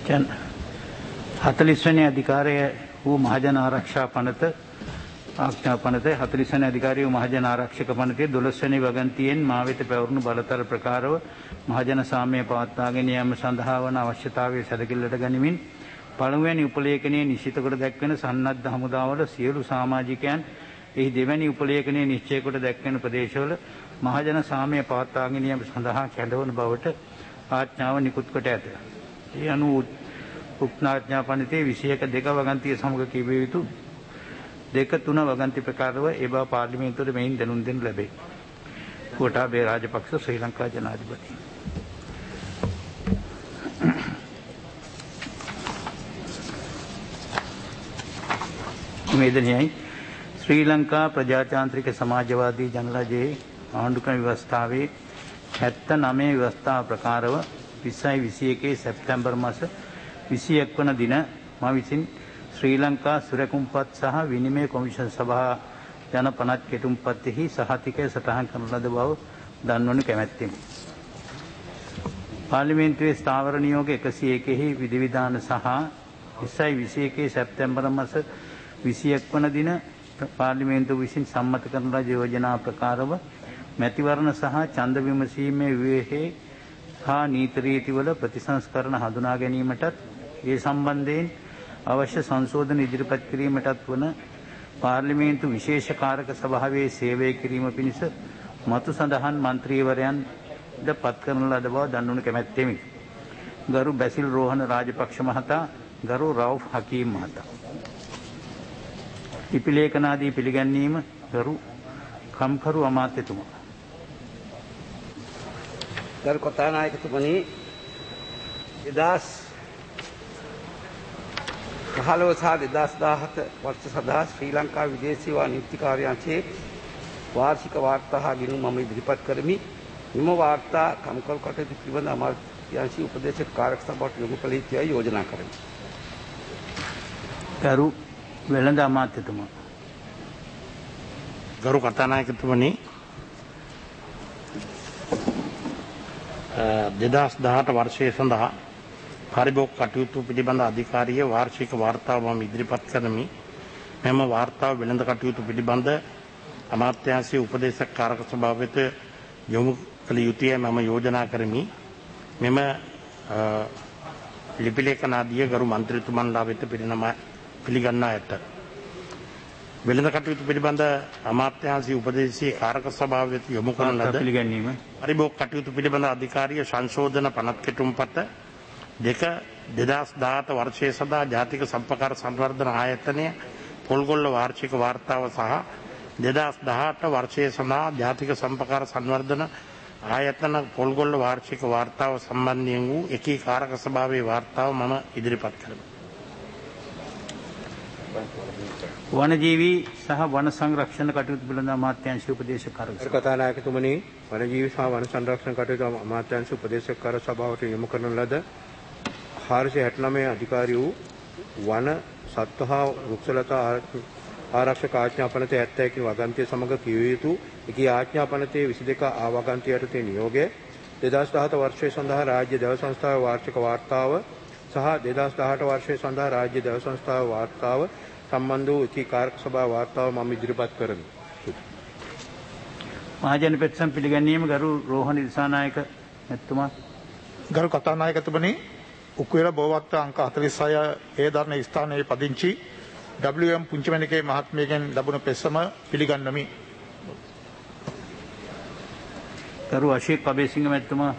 40 වෙනි අධිකාරය වූ මහජන ආරක්ෂා පනත ආඥා පනත 40 වෙනි අධිකාරිය වූ මහජන ආරක්ෂක පනතේ 12 වෙනි වගන්තියෙන් මා වෙත පැවරුණු බලතල ප්‍රකාරව මහජන සාමය පවත්වාගෙන යාම සඳහා වන අවශ්‍යතාවය සැලකිල්ලට ගනිමින් පළමුවැනි උපලේඛනයේ නිශ්චිත කොට දැක්වෙන සන්නද්ධ හමුදාවල සියලු සමාජිකයන් එහි දෙවැනි උපලේඛනයේ නිශ්චය කොට දැක්වෙන ප්‍රදේශවල මහජන සාමය පවත්වාගෙන යාම සඳහා කැඳවන බවට ආඥාව නිකුත් කොට ඇත. ඒ අනුව උක්ත ආඥා පනතේ 21 වගන්තිය සමග කිවිය යුතු 2-3 වගන්ති ප්‍රකාරව ඒ බව පාර්ලිමේන්තුවට මෙයින් දැනුම් දෙනු ලැබේ. ගෝඨාභය රාජපක්ෂ ශ්‍රී ලංකා ජනාධිපති. නිවේදනයයි ශ්‍රී ලංකා ප්‍රජාතාන්ත්‍රික සමාජවාදී ජනරජයේ ආණ්ඩුක්‍රම ව්‍යවස්ථාවේ 79 ව්‍යවස්ථා ප්‍රකාරව 2021 සැප්තැම්බර් මාස 21 වන දින මා විසින් ශ්‍රී ලංකා සුරකුම්පත් සහ විනිමය කොමිෂන් සභා ජන පනත් කෙටුම්පත්ෙහි සහතිකය සටහන් කරන ලද බව දන්වනු කැමැත්තෙමි. පාර්ලිමේන්තුවේ ස්ථාවර නියෝග 101හි විධිවිධාන සහ 2021 සැප්තැම්බර් මාස 21 වන දින පාර්ලිමේන්තුව විසින් සම්මත කරන ලද යෝජනා ප්‍රකාරව මැතිවරණ සහ ඡන්ද විමසීමේ විවේහයේ හා නීති රීතිවල ප්‍රතිසංස්කරණ හඳුනා ගැනීමටත් ඒ සම්බන්ධයෙන් අවශ්‍ය සංශෝධන ඉදිරිපත් කිරීමටත් වන පාර්ලිමේන්තු විශේෂ කාරක සභාවේ සේවය කිරීම පිණිස මතු සඳහන් මන්ත්‍රීවරයන්ද පත් කරන ලද බව දන්වනු කැමැත්තෙමි. ගරු බැසිල් රෝහණ රාජපක්ෂ මහතා, ගරු රවුෆ් හකීම් මහතා. ලිපිලේඛනාදී පිළිගැන්වීම ගරු කම්කරු අමාත්‍යතුමා. ගරු කතානායකතුමනි, 2015 සහ 2017 වර්ෂ සඳහා ශ්‍රී ලංකා විදේශ සේවා නියුක්ති කාර්යාංශයේ වාර්ෂික වාර්තා හා ගිණුම් මම ඉදිරිපත් කරමි. මෙම වාර්තා කම්කරු කටයුතු පිළිබඳ අමාත්‍යාංශීය උපදේශක කාර්යක සභාවට යොමු කළ යුතුයි යෝජනා කරමි. ගරු වෙළඳ අමාත්‍යතුමා. ගරු කතානායකතුමනි, 2018 වර්ෂයේ සඳහා පරිභෝග කටයුතු පිළිබඳ අධිකාරිය වාර්ෂික වාර්තාව මම ඉදිරිපත් කරමි. මෙම වාර්තාව වෙළඳ කටයුතු පිළිබඳ අමාත්‍යාංශීය උපදේශක කාරක සභාව වෙත යොමු කළ යුතුයි මම යෝජනා කරමි. මෙම ලිපිලේඛනාදිය ගරු මන්ත්‍රීතුමන්ලා වෙත පිළිගන්නා ඇත. වෙළඳ කටයුතු පිළිබඳ අමාත්‍යාංශීය උපදේශීය කාරක සභාව වෙත යොමු කරන ලද පිළිගැනීම පරිභෝග කටයුතු පිළිබඳ අධිකාරිය සංශෝධන පනත් කෙටුම්පත 2018 වර්ෂයේ සඳහා ජාතික සම්පකාර සංවර්ධන ආයතනය පොල්ගොල්ල වාර්ෂික වාර්තාව සහ 2018 වර්ෂයේ සඳහා ජාතික සම්පකාර සංවර්ධන ආයතන පොල්ගොල්ල වාර්ෂික වාර්තාව සම්බන්ධයෙන් වූ එකී කාරක සභාවේ වාර්තාව මම ඉදිරිපත් කරමි. වනජීවී සහ වන සංරක්ෂණ කටයුතු පිළිබඳ අමාත්‍යාංශීය උපදේශක කාරක සභාව. කතානායකතුමනි, වනජීවී සහ වන සංරක්ෂණ කටයුතු අමාත්‍යාංශ උපදේශක කාර්ය සභාවට යොමු කරන ලද 469 අධිකාරී වූ වන සත්ව හා වෘක්ෂලතා ආරක්ෂක ආඥා පනතේ 71 වගන්තිය සමග කිවිය යුතු එකී ආඥා පනතේ 22 ආ වගන්තිය යටතේ නියෝගය 2017 වර්ෂයේ සඳහා රාජ්‍ය දේව සංස්ථාවේ වාර්ෂික වාර්තාව සහ 2018 වර්ෂයේ සඳහා රාජ්‍ය දේව සංස්ථාවේ වාර්තාව සම්බන්ධ වූ එකී කාරක සභා වාර්තාව මම ඉදිරිපත් කරමි. මහජන පෙත්සම් පිළිගැනීම ගරු රෝහණ දිසානායක මැතිතුමා. ගරු කතානායකතුමනි, උකුවේල බෝවත්ත අංක 46 ඒ දරණ ස්ථානයේ පදිංචි WM පුංචිමණිකේ මහත්මියගෙන් ලැබුණු පෙත්සම පිළිගන්නමි. ගරු අශීක් අබේසිංහ මැතිතුමා.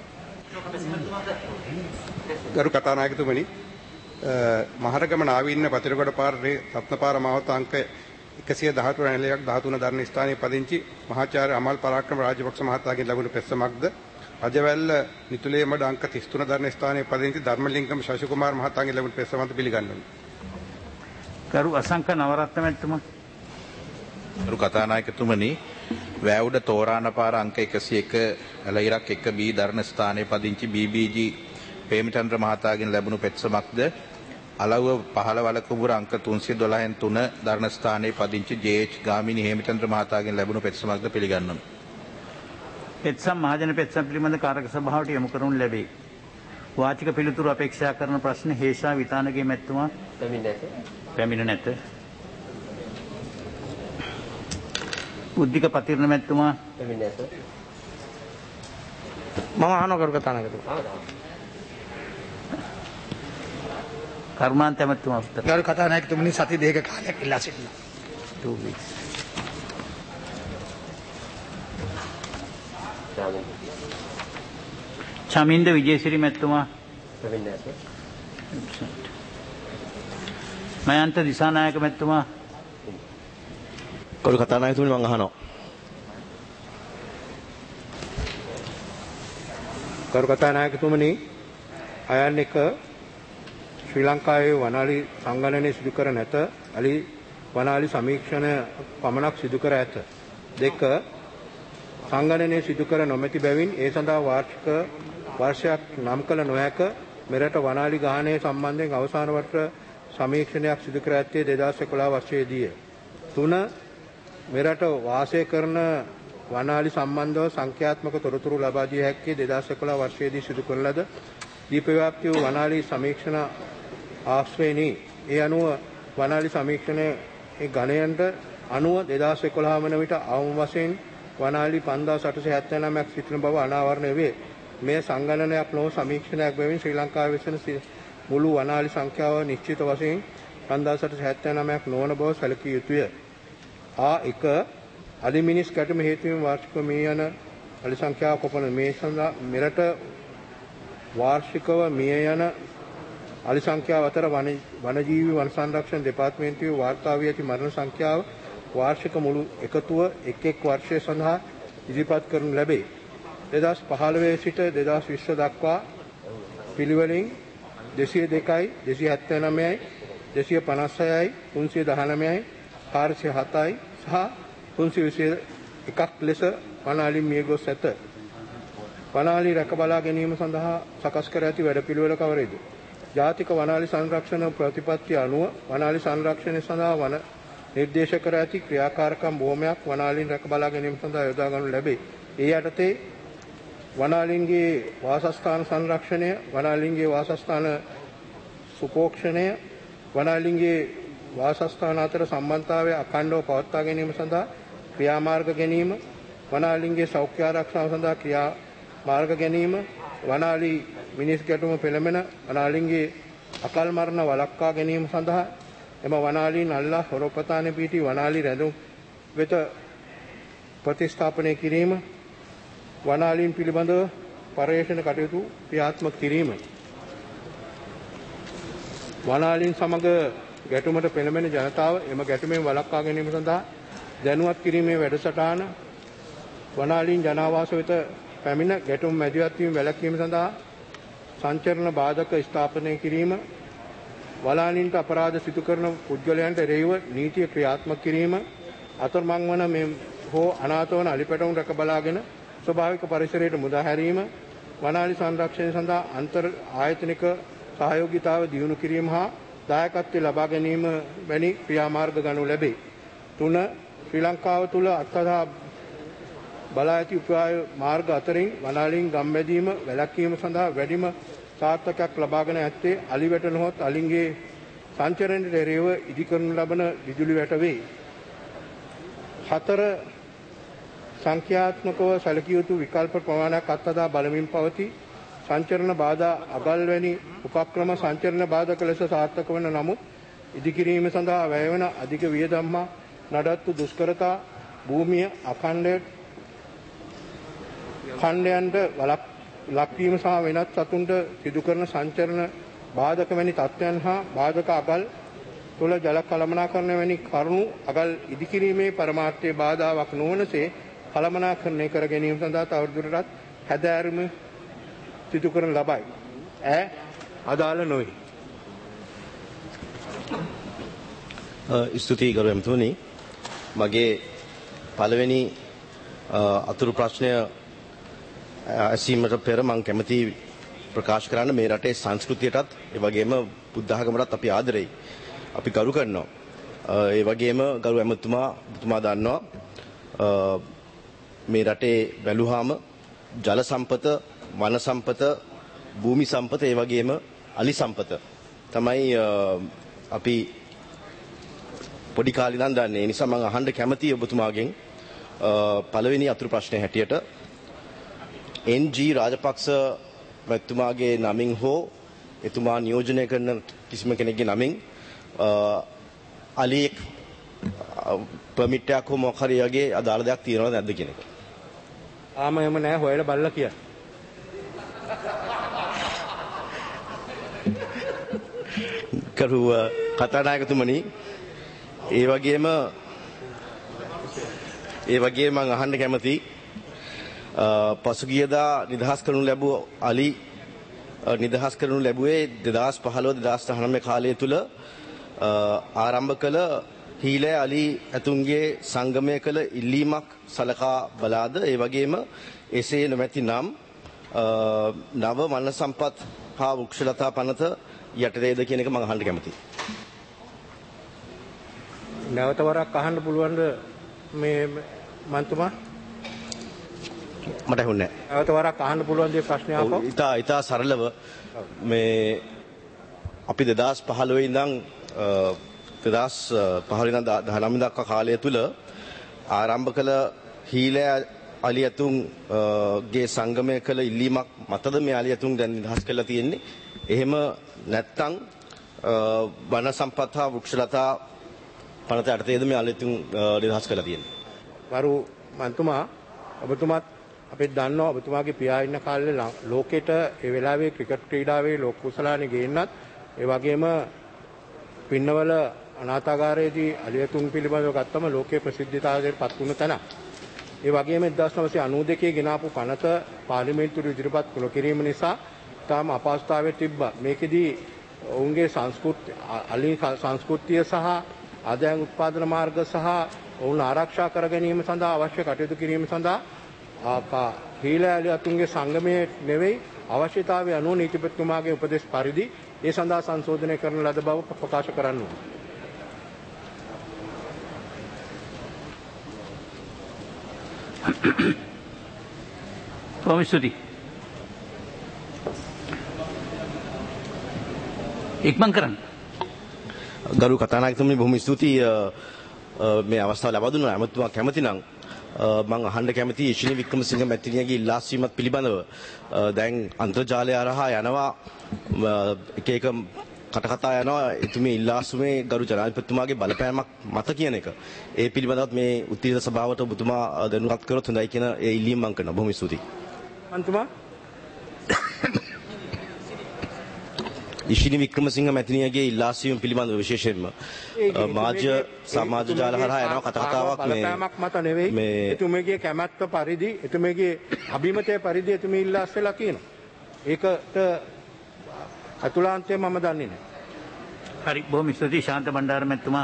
ගරු කතානායකතුමනි, මහරගම නාවින්න පතිරගොඩ පාරේ රත්නපාර මාවත අංක 113 රැණිලයක් 13 දරණ ස්ථානයේ පදිංචි මහාචාර්ය අමල් පරාක්‍රම රාජපක්ෂ මහතාගෙන් ලැබුණු පෙත්සමක්ද රජවැල්ල නිතුලේ මඩ අංක 33 දරණ ස්ථානයේ පදිංචි ධර්මලිංගම් ශශිකුමාර මහතාගෙන් ලැබුණු පෙත්සමත් පිළිගන්නවා. ගරු අසංක නවරත්න මැතිතුමා. ගරු කතානායකතුමනි, වැවුඩ තෝරානපාර අංක 101 ඇලයිරක් 1B දරණ ස්ථානයේ පදිංචි BBG ප්‍රේමචන්ද්‍ර මහතාගෙන් ලැබුණු පෙත්සමක්ද අලව්ව පහළ වලකුඹුර අංක 312න් 3 දරණ ස්ථානයේ පදිංචි JH ගාමිණී හේමචන්ද්‍ර මහතාගෙන් ලැබුණු පෙත්සමක්ද පිළිගන්නවා. පෙත්සම් මහජන පෙත්සම් පිළිබඳ කාරක සභාවට යොමු කරනු ලැබේ. වාචික පිළිතුරු අපේක්ෂා කරන ප්‍රශ්න හේෂා විතානගේ මැතිතුමා පැමිණ නැත. බුද්ධික පතිරණ මැතිතුමා මම අහනවා කරු කතානායකතුමා. කර්මාන්ත මැතිතුමා උත්තර. ගරු කතානායකතුමනි සති දෙක කාලයක් ඉල්ලා සිටිනවා. 2 weeks. චමින්ද විජේසිරි මැතිතුමා මයන්ත දිසානායක මැතිතුමා කරු කතානායකතුමනි මම අහනවා. කරු කතානායකතුමනි අයන් එක ශ්‍රී ලංකාවේ වනාලි සංගණනය සිදු කර නැත. අලි වනාලි සමීක්ෂණ පමණක් සිදු කර ඇත. දෙක සංගණනය සිදු කර නොමැති බැවින් ඒ සඳහා වාර්ෂික වර්ෂයක් නම් කළ නොහැක. මෙරට වනාලි ගාහණය සම්බන්ධයෙන් අවසාන වර්ෂ සමීක්ෂණයක් සිදු කර ඇත්තේ 2011 වර්ෂයේදීය. 3 මෙරට වාසය කරන වනාලි සම්බන්ධව සංඛ්‍යාත්මක තොරතුරු ලබා දිය හැක්කේ 2011 වර්ෂයේදී සිදු කරන ලද දීපව්‍යාප්ති වූ වනාලි සමීක්ෂණ ආශ්‍රේණි. ඒ අනුව වනාලි සමීක්ෂණයේ ගණයන්ට අනුව 2011 වන විට අවම වශයෙන් වනාලි 5879ක් සිටින බව අනාවරණය වේ. මේ සංගණනයක් නොව සමීක්ෂණයක් බැවින් ශ්‍රී ලංකාවේ වෙසෙන මුළු වනාලි සංඛ්‍යාව නිශ්චිත වශයෙන් 5879ක් නොවන බව සැලකිය යුතුය. A1 අලි මිනිස් කැටුම හේතුවෙන් වාර්ෂිකව මිය යන අලි සංඛ්‍යාව කොපමණ මේ සඳහා මෙරට වාර්ෂිකව මිය යන අලි සංඛ්‍යාව අතර වනජීවි වන සංරක්ෂණ දෙපාර්තමේන්තුවේ වාර්තා වී ඇති මරණ සංඛ්‍යාව වාර්ෂික මුළු එකතුව එක් වර්ෂය සඳහා ඉදිරිපත් කරනු ලැබේ. 2015 සිට 2020 දක්වා පිළිවෙලින් 202යි 279යි 256යි 319යි 407යි සහ 321ක් ලෙස වනාලි මිය ගොස් ඇත. වනාලි රැකබලා ගැනීම සඳහා සකස් කර ඇති වැඩපිළිවෙල කවරේද? ජාතික වනාලි සංරක්ෂණ ප්‍රතිපත්තිය අනුව වනාලි සංරක්ෂණය සඳහා වන නිර්දේශ කර ඇති ක්‍රියාකාරකම් බොහොමයක් වනාලීන් රැකබලා ගැනීම සඳහා යොදා ගනු ලැබේ. ඒ යටතේ වනාලීන්ගේ වාසස්ථාන සංරක්ෂණය, වනාලීන්ගේ වාසස්ථාන සුපෝක්ෂණය, වනාලීන්ගේ වාසස්ථාන අතර සම්බන්ධතාවය අඛණ්ඩව පවත්වා ගැනීම සඳහා ක්‍රියාමාර්ග ගැනීම, වනාලීන්ගේ සෞඛ්‍ය ආරක්ෂාව සඳහා ක්‍රියාමාර්ග ගැනීම, වනාලී මිනිස් ගැටුම පෙළඹෙන වනාලීන්ගේ අකල් මරණ වළක්වා ගැනීම සඳහා එම වනාලීන් අල්ලා හොරපතානේ පිහිටි වනාලී රැඳුම් වෙත ප්‍රතිස්ථාපනය කිරීම, වනාලීන් පිළිබඳව පර්යේෂණ කටයුතු ක්‍රියාත්මක කිරීම, වනාලීන් සමග ගැටුමට පෙළඹෙන ජනතාව එම ගැටුමෙන් වළක්වා ගැනීම සඳහා දැනුවත් කිරීමේ වැඩසටහන, වනාලීන් ජනාවාස වෙත පැමිණ ගැටුම් මැදිහත් වීම වැළැක්වීම සඳහා සංචරණ බාධක ස්ථාපනය කිරීම, වනාලීන්ට අපරාධ සිදු කරන පුද්ගලයන්ට එරෙහිව නීතිය ක්‍රියාත්මක කිරීම, අතරමං වන මේ හෝ අනාථ වන අලිපැටවුන් රැක බලාගෙන ස්වභාවික පරිසරයට මුදා හැරීම, වනාලි සංරක්ෂණය සඳහා අන්තර් ආයතනික සහයෝගීතාව දියුණු කිරීම හා දායකත්වය ලබා ගැනීම වැනි ක්‍රියාමාර්ග ගනු ලැබේ. 3 ශ්‍රී ලංකාව තුළ අත්හදා බලා ඇති උපාය මාර්ග අතරින් වනාලීන් ගම්බැදීම වැළැක්වීම සඳහා වැඩිම සාර්ථකයක් ලබාගෙන ඇත්තේ අලිවැට නොහොත් අලින්ගේ සංචරණයට එරෙහිව ඉදිකරනු ලබන විදුලි වැට වේ. 4 සංඛ්‍යාත්මකව සැලකිය යුතු විකල්ප ප්‍රමාණයක් අත්හදා බලමින් පවතී. සංචරණ බාධා අගල් වැනි උපක්‍රම සංචරණ බාධක ලෙස සාර්ථක වන නමුත් ඉදිකිරීම සඳහා වැය වන අධික වියදම් නඩත්තු දුෂ්කරතා භූමිය අඛණ්ඩයන්ට ලක්වීම සහ වෙනත් සතුන්ට සිදු කරන සංචරණ බාධක වැනි තත්ත්වයන් හා බාධක අගල් තුළ ජල කළමනාකරණය වැනි කරුණු අගල් ඉදිකිරීමේ පරමාර්ථයේ බාධාවක් නොවනසේ කළමනාකරණය කර ගැනීම සඳහා තවදුරටත් හැදෑරීම සිදු කරන ලබයි. අදාළ නොවේ. ස්තුතියි ගරු ඇමතුමනි. මගේ පළවෙනි අතුරු ප්‍රශ්නය ඇසීමට පෙර මම කැමති ප්‍රකාශ කරන්න මේ රටේ සංස්කෘතියටත් ඒ වගේම බුද්ධ ආගමටත් අපි ආදරෙයි. අපි ගරු කරනවා. ඒ වගේම ගරු ඇමතුමා දන්නවා මේ රටේ බැලුවාම ජල සම්පත, වන සම්පත, භූමි සම්පත ඒ වගේම අලි සම්පත තමයි අපි පොඩි කාලේ ඉඳන් දන්නේ. ඒ නිසා මම අහන්න කැමතියි ඔබතුමාගෙන් පළවෙනි අතුරු ප්‍රශ්නේ හැටියට NG රාජපක්ෂ මැතිතුමාගේ නමින් හෝ එතුමා නියෝජනය කරන කිසිම කෙනෙක්ගේ නමින් අලියෙක් පර්මිට් එකක් හෝ මොකක් හරි වගේ අදාළ දෙයක් තියෙනවද නැද්ද කියන එක. ආම එහෙම නැහැ හොයලා බලලා කියන්න. කරුව කතානායකතුමනි ඒ වගේම මම අහන්න කැමති පසුගියදා නිදහස් කරනු ලැබුව අලි නිදහස් කරනු ලැබුවේ 2015-2019 කාලය තුල ආරම්භ කළ හීලෑ අලි ඇතුන්ගේ සංගමය කළ ඉල්ලීමක් සලකා බලාද ඒ වගේම එසේ නොමැති නම් නව වන සම්පත් හා වෘක්ෂලතා පනත යටතේද කියන එක මම අහන්න කැමතියි. නැවත වරක් අහන්න පුළුවන්ද මේ මන්තුමා? මට හුන්නේ නැහැ. නැවත වරක් අහන්න පුළුවන් දේ ප්‍රශ්නය අහපො. ඉතා සරලව මේ අපි 2015 ඉඳන් 2019 දක්වා කාලය තුල ආරම්භ කළ හීලෑ අලි ඇතුන් ගේ සංගමය කළ ඉල්ලීමක් මතද මේ අලි ඇතුන් දැන් නිදහස් කරලා තියෙන්නේ. එහෙම නැත්නම් වන සම්පත් හා වෘක්ෂලතා පනත යටතේද මේ අලි ඇතුන් නිදහස් කරලා තියෙන්නේ. වරු මන්තුමා ඔබතුමාත් අපි දන්නවා ඔබතුමාගේ පියා ඉන්න කාලේ ලෝකෙට ඒ වෙලාවේ ක්‍රිකට් ක්‍රීඩාවේ ලෝක කුසලානේ ගේන්නත් ඒ වගේම පින්නවල අනාථාගාරයේදී අලියතුන් පිළිබඳව ගත්තම ලෝකයේ ප්‍රසිද්ධතාවයට පත් වුණ තැන. ඒ වගේම 1992 ගෙනාපු පනත පාර්ලිමේන්තුවේ ඉදිරිපත් කළ කිරීම නිසා තාම අපහසුතාවයේ තිබ්බා. මේකෙදී ඔවුන්ගේ සංස්කෘතිය සහ ආදායම් උත්පාදන මාර්ග සහ ඔවුන් ආරක්ෂා කර ගැනීම සඳහා අවශ්‍ය කටයුතු කිරීම සඳහා හීලෑ අලියතුන්ගේ සංගමයේ නෙවෙයි අවශ්‍යතාවය අනුව නීතිපතිතුමාගේ උපදෙස් පරිදි ඒ සඳහා සංශෝධනය කරන ලද බව ප්‍රකාශ කරන්න ඕනේ. බොහොම ස්තුතියි. ඉක්මන් කරන්න. ගරු කතානායකතුමනි බොහොම ස්තුතියි මේ අවස්ථාව ලබා දුන්නා. අමතුමා කැමති නම් මම අහන්න කැමති ඉෂිනි වික්‍රමසිංහ මැතිණියගේ ඉල්ලාස්වීමත් පිළිබඳව දැන් අන්තර්ජාලය හරහා යනවා එක කටකතා යනවා එතුමේ ඉල්ලාස්වීමේ ගරු ජනාධිපතිතුමාගේ බලපෑමක් මත කියන එක. ඒ පිළිබඳවත් මේ උත්තරීතර සභාවට ඔබතුමා දැනුවත් කරොත් හොඳයි කියන ඒ ඉල්ලීම මම කරනවා. බොහොම ස්තුතියි. මන්තුමා ඉෂිනි වික්‍රමසිංහ මැතිණියගේ ඉල්ලාස්වීම පිළිබඳව විශේෂයෙන්ම සමාජ ජාල හරහා යනවා කතාවක් මත නෙවෙයි එතුමගේ කැමැත්ත පරිදි එතුමගේ අභිමතය පරිදි එතුමේ ඉල්ලාස් වෙලා කියනවා. ඒකට අතුලාන්තය මම දන්නේ නැහැ. හරි බොහොම ස්තුතියි ශාන්ත බණ්ඩාර මැතිතුමා.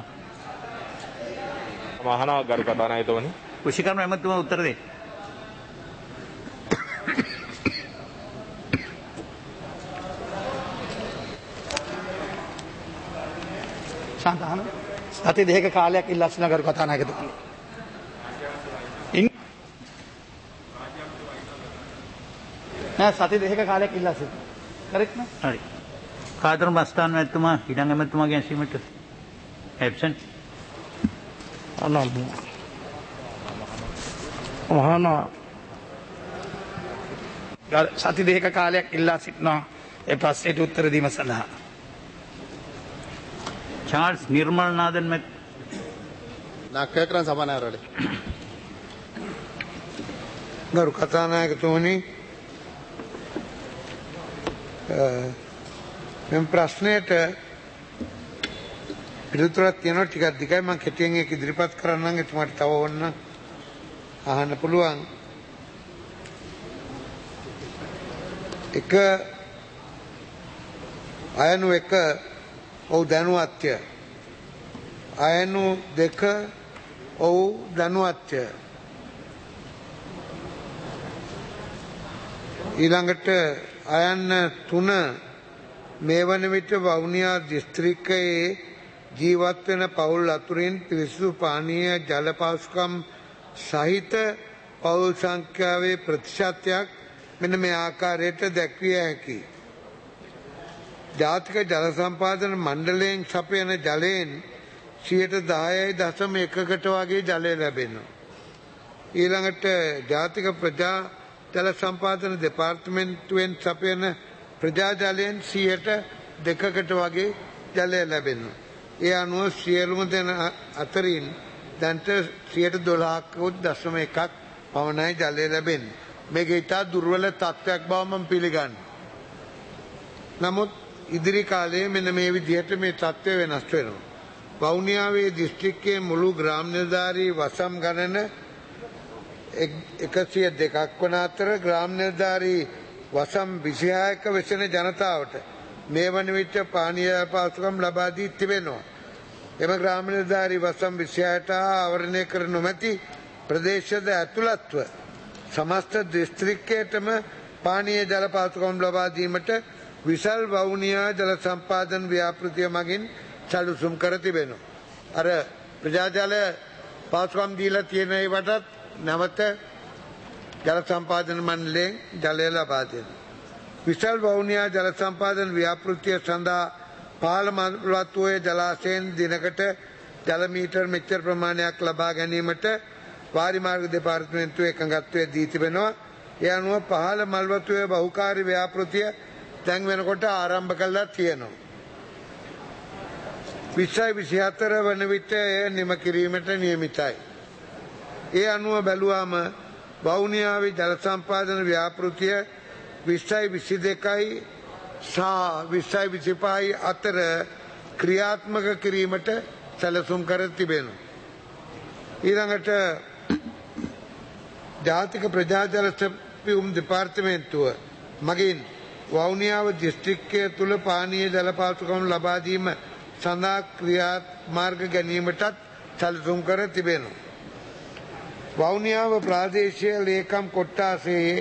මහානා ගරු කතානායකතුමනි. කුෂිකර්ම මැතිතුමා උත්තර දෙන්න. සාන්තහන සති දෙක කාලයක් ඉල්ලා සිටින ගරු කතානායකතුමනි. නෑ සති දෙක කාලයක් ඉල්ලා සිටින. කරෙක්ට් නේ? හරි. කාදර මස්තාන් මැතිතුමා ඊළඟ මැතිතුමාගේ ඇසීමට ඇබ්සන්ට්. මහානා සති දෙක කාලයක් ඉල්ලා සිටිනවා ඒ ප්‍රශ්නයට උත්තර දීම සඳහා. चार्ल्स निर्मल नादन में நான் கேட்குறேன் சபாநாயகரோட ගරු කතානායකතුමනි මෙම ප්‍රශ්නයට පිළිතුරක් තියෙනවා ටිකක් දිගයි මම කෙටියෙන් ඒක ඉදිරිපත් කරන්නම් එතුමාට තව ඕන අහන්න පුළුවන් එක අයනු එක ඔව් දැනුවත්ය අයනු දෙක ඔව් දැනුවත්ය ඊළඟට අයන්න 3 මේ වන විට වවුනියා දිස්ත්‍රික්කයේ ජීවත් වෙන පවුල් අතුරින් පිරිසිදු පානීය ජල පහසුකම් සහිත පවුල් සංඛ්‍යාවේ ප්‍රතිශතයක් මෙන්න මේ ආකාරයට දැක්විය හැකියි ජාතික ජල සම්පාදන මණ්ඩලයෙන් සපයන ජලයෙන් 10.1% වගේ ජලය ලැබෙනවා. ඊළඟට ජාතික ප්‍රජා ජල සම්පාදන දෙපාර්තමේන්තුවෙන් සපයන ප්‍රජා ජලයෙන් 2% වගේ ජලය ලැබෙනවා. ඒ අනුව සියලුම දෙන අතරින් දැන්ට 12.1% පමණයි ජලය ලැබෙන්නේ. මේක ඉතා දුර්වල තත්ත්වයක් බව මම පිළිගන්නවා. නමුත් ඉදිරි කාලයේ මෙන්න මේ විදිහට මේ තත්ත්වය වෙනස් වෙනවා. වවුනියාවේ දිස්ත්‍රික්කයේ මුළු ග්‍රාම නිලධාරී වසම් ගණන 102ක් වන අතර ග්‍රාම නිලධාරී වසම් 26ක වෙසෙන ජනතාවට මේ වන විට පානීය පහසුකම් ලබා දී තිබෙනවා. එම ග්‍රාම නිලධාරී වසම් 26ට ආවරණය කර නොමැති ප්‍රදේශද ඇතුළත්ව සමස්ත දිස්ත්‍රික්කයටම පානීය ජල පහසුකම් ලබා දීමට විශාල වවුනියා ජල සම්පාදන ව්‍යාපෘතිය මගින් සැලසුම් කර තිබෙනවා. අර ප්‍රජා ජල පහසුකම් දීලා තියෙන ඒවටත් නැවත ජල සම්පාදන මණ්ඩලයෙන් ජලය ලබා දෙනවා. විශාල වවුනියා ජල සම්පාදන ව්‍යාපෘතිය සඳහා පහළ මල්වත්වයේ ජලාශයෙන් දිනකට ජල මීටර් මෙච්චර ප්‍රමාණයක් ලබා ගැනීමට වාරි මාර්ග දෙපාර්තමේන්තුවේ එකඟත්වය දී තිබෙනවා. ඒ අනුව පහළ මල්වත්වයේ බහුකාර්ය ව්‍යාපෘතිය දැන් වෙනකොට ආරම්භ කළා තියෙනවා. 2024 වන විට එය නිම කිරීමට නියමිතයි. ඒ අනුව බැලුවාම වවුනියාවේ ජල සම්පාදන ව්‍යාපෘතිය 2022යි සහ 2025යි අතර ක්‍රියාත්මක කිරීමට සැලසුම් කර තිබෙනවා. ඊළඟට ජාතික ප්‍රජා ජල සැපයුම් දෙපාර්තමේන්තුව මගින් වවුනියාව දිස්ත්‍රික්කය තුළ පානීය ජල පහසුකම් ලබා දීම සඳහා ක්‍රියාමාර්ග ගැනීමටත් සැලසුම් කර තිබෙනවා. වවුනියාව ප්‍රාදේශීය ලේකම් කොට්ටාසයේ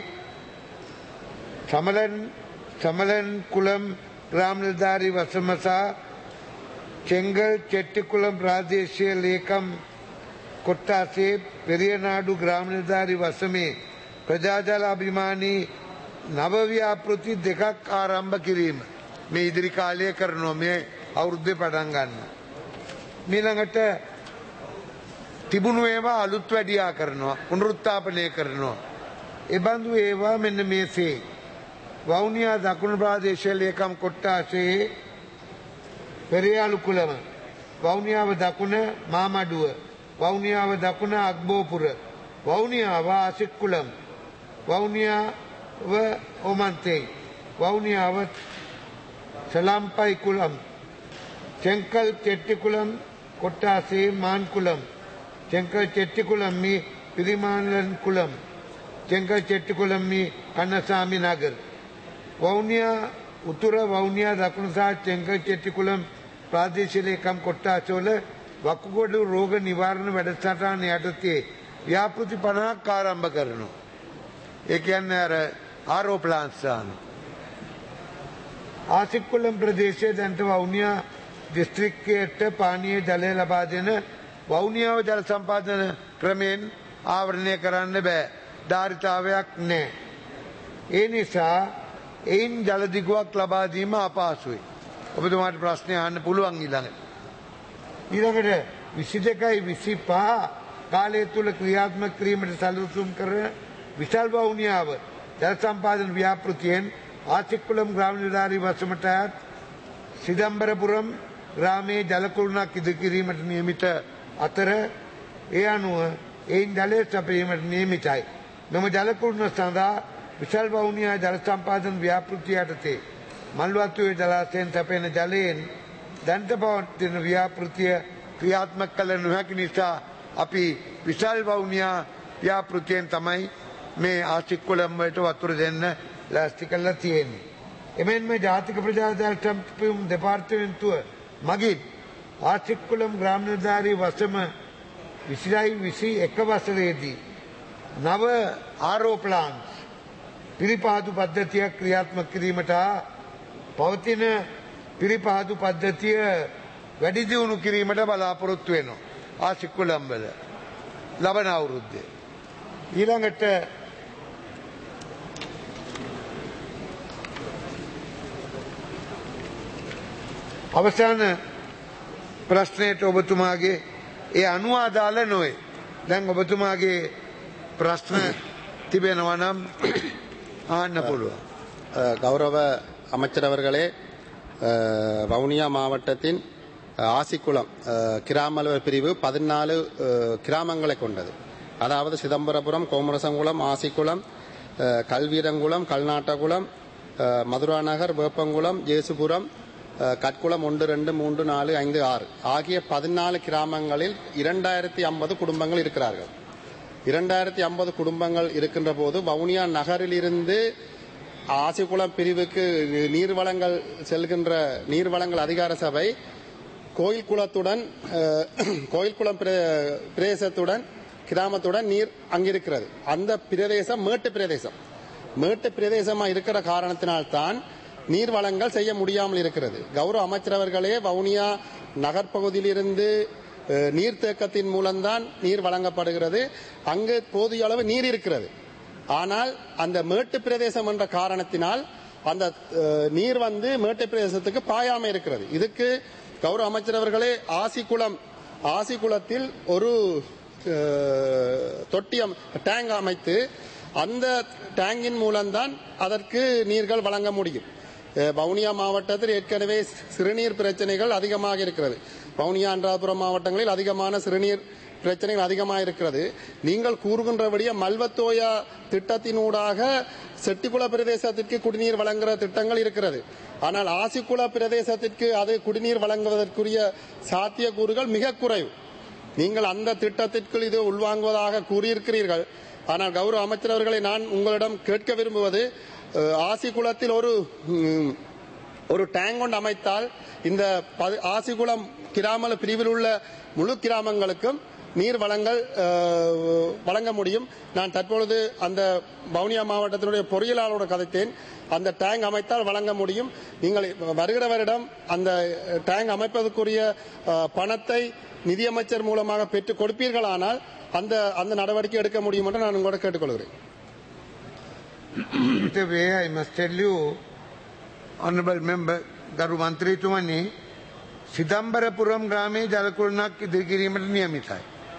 සමලන් කුලම් ග්‍රාම නිලධාරී වසම සහ චෙංගල් චෙට්ටිකුලම් ප්‍රාදේශීය ලේකම් කොට්ටාසේ පෙරියනාඩු ග්‍රාම නිලධාරී වසමේ ප්‍රජා ජල අභිමානී නව ව්‍යාපෘති දෙකක් ආරම්භ කිරීම මේ ඉදිරි කාලයේ කරනවා. මේ අවුරුද්දේ පටන් ගන්න. ඊළඟට තිබුණු ඒවා අලුත් වැඩියා කරනවා, පුනරුත්ථාපනය කරනවා. ඒ බඳු ඒවා මෙන්න මේසේ වවුනියා දකුණු ප්‍රාදේශීය ලේකම් කොට්ටාසේ පෙරියාලු කුලම, වවුනියාව දකුණ මාමඩුව, වවුනියාව දකුණ අග්බෝපුර, වවුනියාව ආසික්කුලම්, වවුනියාව ඕමන්තේ, වවුනියාව සලම්පයි කුලම්, චෙංකල් චෙට්ටිකුලම් කොට්ටාසේ මාන්කුලම්, චෙංකල් චෙට්ටිකුලම් මේ පිරිමානලන් කුලම්, චෙංකල් චෙට්ටිකුලම් මේ කන්නසාමි නගර, වවුනියා උතුර වවුනියා දකුණු සහ චෙංකල් චෙට්ටිකුලම් ප්‍රාදේශීය ලේකම් කොට්ටාසවල වකුගඩු රෝග නිවාරණ වැඩසටහන යටතේ ව්‍යාපෘති 50ක් ආරම්භ කරනවා. ඒ කියන්නේ අර ආරෝ ප්ලාන්ට්ස් ආන. ආසික්කුලම් ප්‍රදේශයේ දැන්ට වවුනියා දිස්ත්‍රික්කයට පානීය ජලය ලබා දෙන වවුනියාව ජල සම්පාදන ක්‍රමයෙන් ආවරණය කරන්න බෑ. ධාරිතාවයක් නැහැ. ඒ නිසා එයින් ජල දිගුවක් ලබා දීම අපහසුයි. ඔබතුමාට ප්‍රශ්නය අහන්න පුළුවන් ඊළඟට. ඊළඟට 22යි 25 කාලය තුල ක්‍රියාත්මක කිරීමට සැලසුම් කරන විශාල වවුනියාව ජල සම්පාදන ව්‍යාපෘතියෙන් ආසික්කුලම් ග්‍රාම නිලධාරී වසමට සිදම්බරපුරම් ග්‍රාමයේ ජල කුළුණක් ඉදිරි කිරීමට නියමිත අතර ඒ අනුව එයින් ජලය සැපයීමට නියමිතයි. මෙම ජල කුළුණ සඳහා විශාල වවුනියා ජල සම්පාදන ව්‍යාපෘතිය යටතේ මල්වත්වයේ ජලාශයෙන් සැපෙන ජලයෙන් දැන්ට පවතින ව්‍යාපෘතිය ක්‍රියාත්මක කළ නොහැකි නිසා අපි විශාල වවුනියා ව්‍යාපෘතියෙන් තමයි මේ ආසික්කුලම් වලට වතුර දෙන්න ලෑස්ති කරලා තියෙන්නේ. එමෙන්ම ජාතික ප්‍රජා ජල සැපයුම් දෙපාර්තමේන්තුව මගින් ආසික්කුලම් ග්‍රාම නිලධාරී වසම 2021 වසරේදී නව ආරෝ ප්ලාන්ට්ස් පිරිපහදු පද්ධතිය ක්‍රියාත්මක කිරීමට පවතින පිරිපහදු පද්ධතිය වැඩි දියුණු කිරීමට බලාපොරොත්තු වෙනවා ආසික්කුලම් වල ලබන අවුරුද්දේ. ඊළඟට අවසාන ප්‍රශ්නයට ඔබතුමාගේ ඒ අනුවාදාල නොවේ. දැන් ඔබතුමාගේ ප්‍රශ්න තිබෙනවා නම් ආන්න පුළුවන්. கௌரவ அமைச்சர் அவர்களே, வவுனியா மாவட்டத்தின் ஆசிக்குளம் கிராம பிரிவு 14 கிராமங்களை கொண்டது. அதாவது சிதம்பரபுரம், கோமரசங்குளம், ஆசிக்குளம், கல்வீரங்குளம், கல்நாட்டகுளம், மதுராநகர், வேப்பங்குளம், ஜேசுபுரம், கட்குளம் 1, 2, 3, 4, 5, 6 ஆகிய 14 கிராமங்களில் 2050 குடும்பங்கள் இருக்கிறார்கள். 2050 குடும்பங்கள் இருக்கின்ற போது வவுனியா நகரிலிருந்து ஆசிக்குளம் பிரிவுக்கு நீர்வளங்கள் செல்கின்ற நீர்வளங்கள் அதிகார சபை கோயில்குளத்துடன் கோயில்குளம் பிரதேசத்துடன் கிராமத்துடன் நீர் அங்கிருக்கிறது. அந்த பிரதேசம் மேட்டு பிரதேசமா இருக்கிற காரணத்தினால்தான் நீர் வளங்கள் செய்ய முடியாமல் இருக்கிறது. கௌரவ அமைச்சர் அவர்களே, வவுனியா நகர்பகுதியிலிருந்து நீர்த்தேக்கத்தின் மூலம்தான் நீர் வழங்கப்படுகிறது. அங்கு போதிய அளவு நீர் இருக்கிறது. ஆனால் அந்த மேட்டு பிரதேசம் என்ற காரணத்தினால் அந்த நீர் மேட்டு பிரதேசத்துக்கு பாயாம இருக்கிறது. இதுக்கு கௌரவ அமைச்சர் அவர்களே, ஆசிக்குளத்தில் ஒரு தொட்டியம் டேங்க் அமைத்து அந்த டேங்கின் மூலம்தான் அதற்கு நீர்கள் வழங்க முடியும். வவுனியா மாவட்டத்தில் ஏற்கனவே சிறுநீர் பிரச்சனைகள் அதிகமாக இருக்கிறது. வவுனியா அன்றாபுரம் மாவட்டங்களில் அதிகமான சிறுநீர் பிரச்சனைகள் அதிகமாக இருக்கிறது. நீங்கள் கூறுகின்றபடியே மல்வத்தோயா திட்டத்தினூடாக செட்டிக்குள பிரதேசத்திற்கு குடிநீர் வழங்குகிற திட்டங்கள் இருக்கிறது. ஆனால் ஆசிக்குள பிரதேசத்திற்கு அது குடிநீர் வழங்குவதற்குரிய சாத்தியக்கூறுகள் மிக குறைவு. நீங்கள் அந்த திட்டத்திற்குள் இது உள்வாங்குவதாக கூறியிருக்கிறீர்கள். ஆனால் கௌரவ அமைச்சர் அவர்களை நான் உங்களிடம் கேட்க விரும்புவது, ஆசிக்குளத்தில் ஒரு டேங்க் ஒன்று அமைத்தால் இந்த ஆசிக்குளம் கிராம பிரிவில் உள்ள முழு கிராமங்களுக்கும் நீர் வழங்க முடியும். நான் தற்பொழுது அந்த வவுனியா மாவட்டத்தினுடைய பொறியியலாளரோடு கதைத்தேன். அந்த டேங்க் அமைத்தால் வழங்க முடியும். நீங்கள் வருகிற வருடம் அந்த டேங்க் அமைப்பதற்குரிய பணத்தை நிதியமைச்சர் மூலமாக பெற்றுக் கொடுப்பீர்களானால் அந்த நடவடிக்கை எடுக்க முடியும் என்று நான் உங்களோட கேட்டுக்கொள்கிறேன். I must tell you, honorable member, ගරු මන්ත්‍රීතුමනි, සිදම්බරපුරම් ග්‍රාමයේ ජලකුළුණක් ඉදිරි කිරීමට නියමිතයි.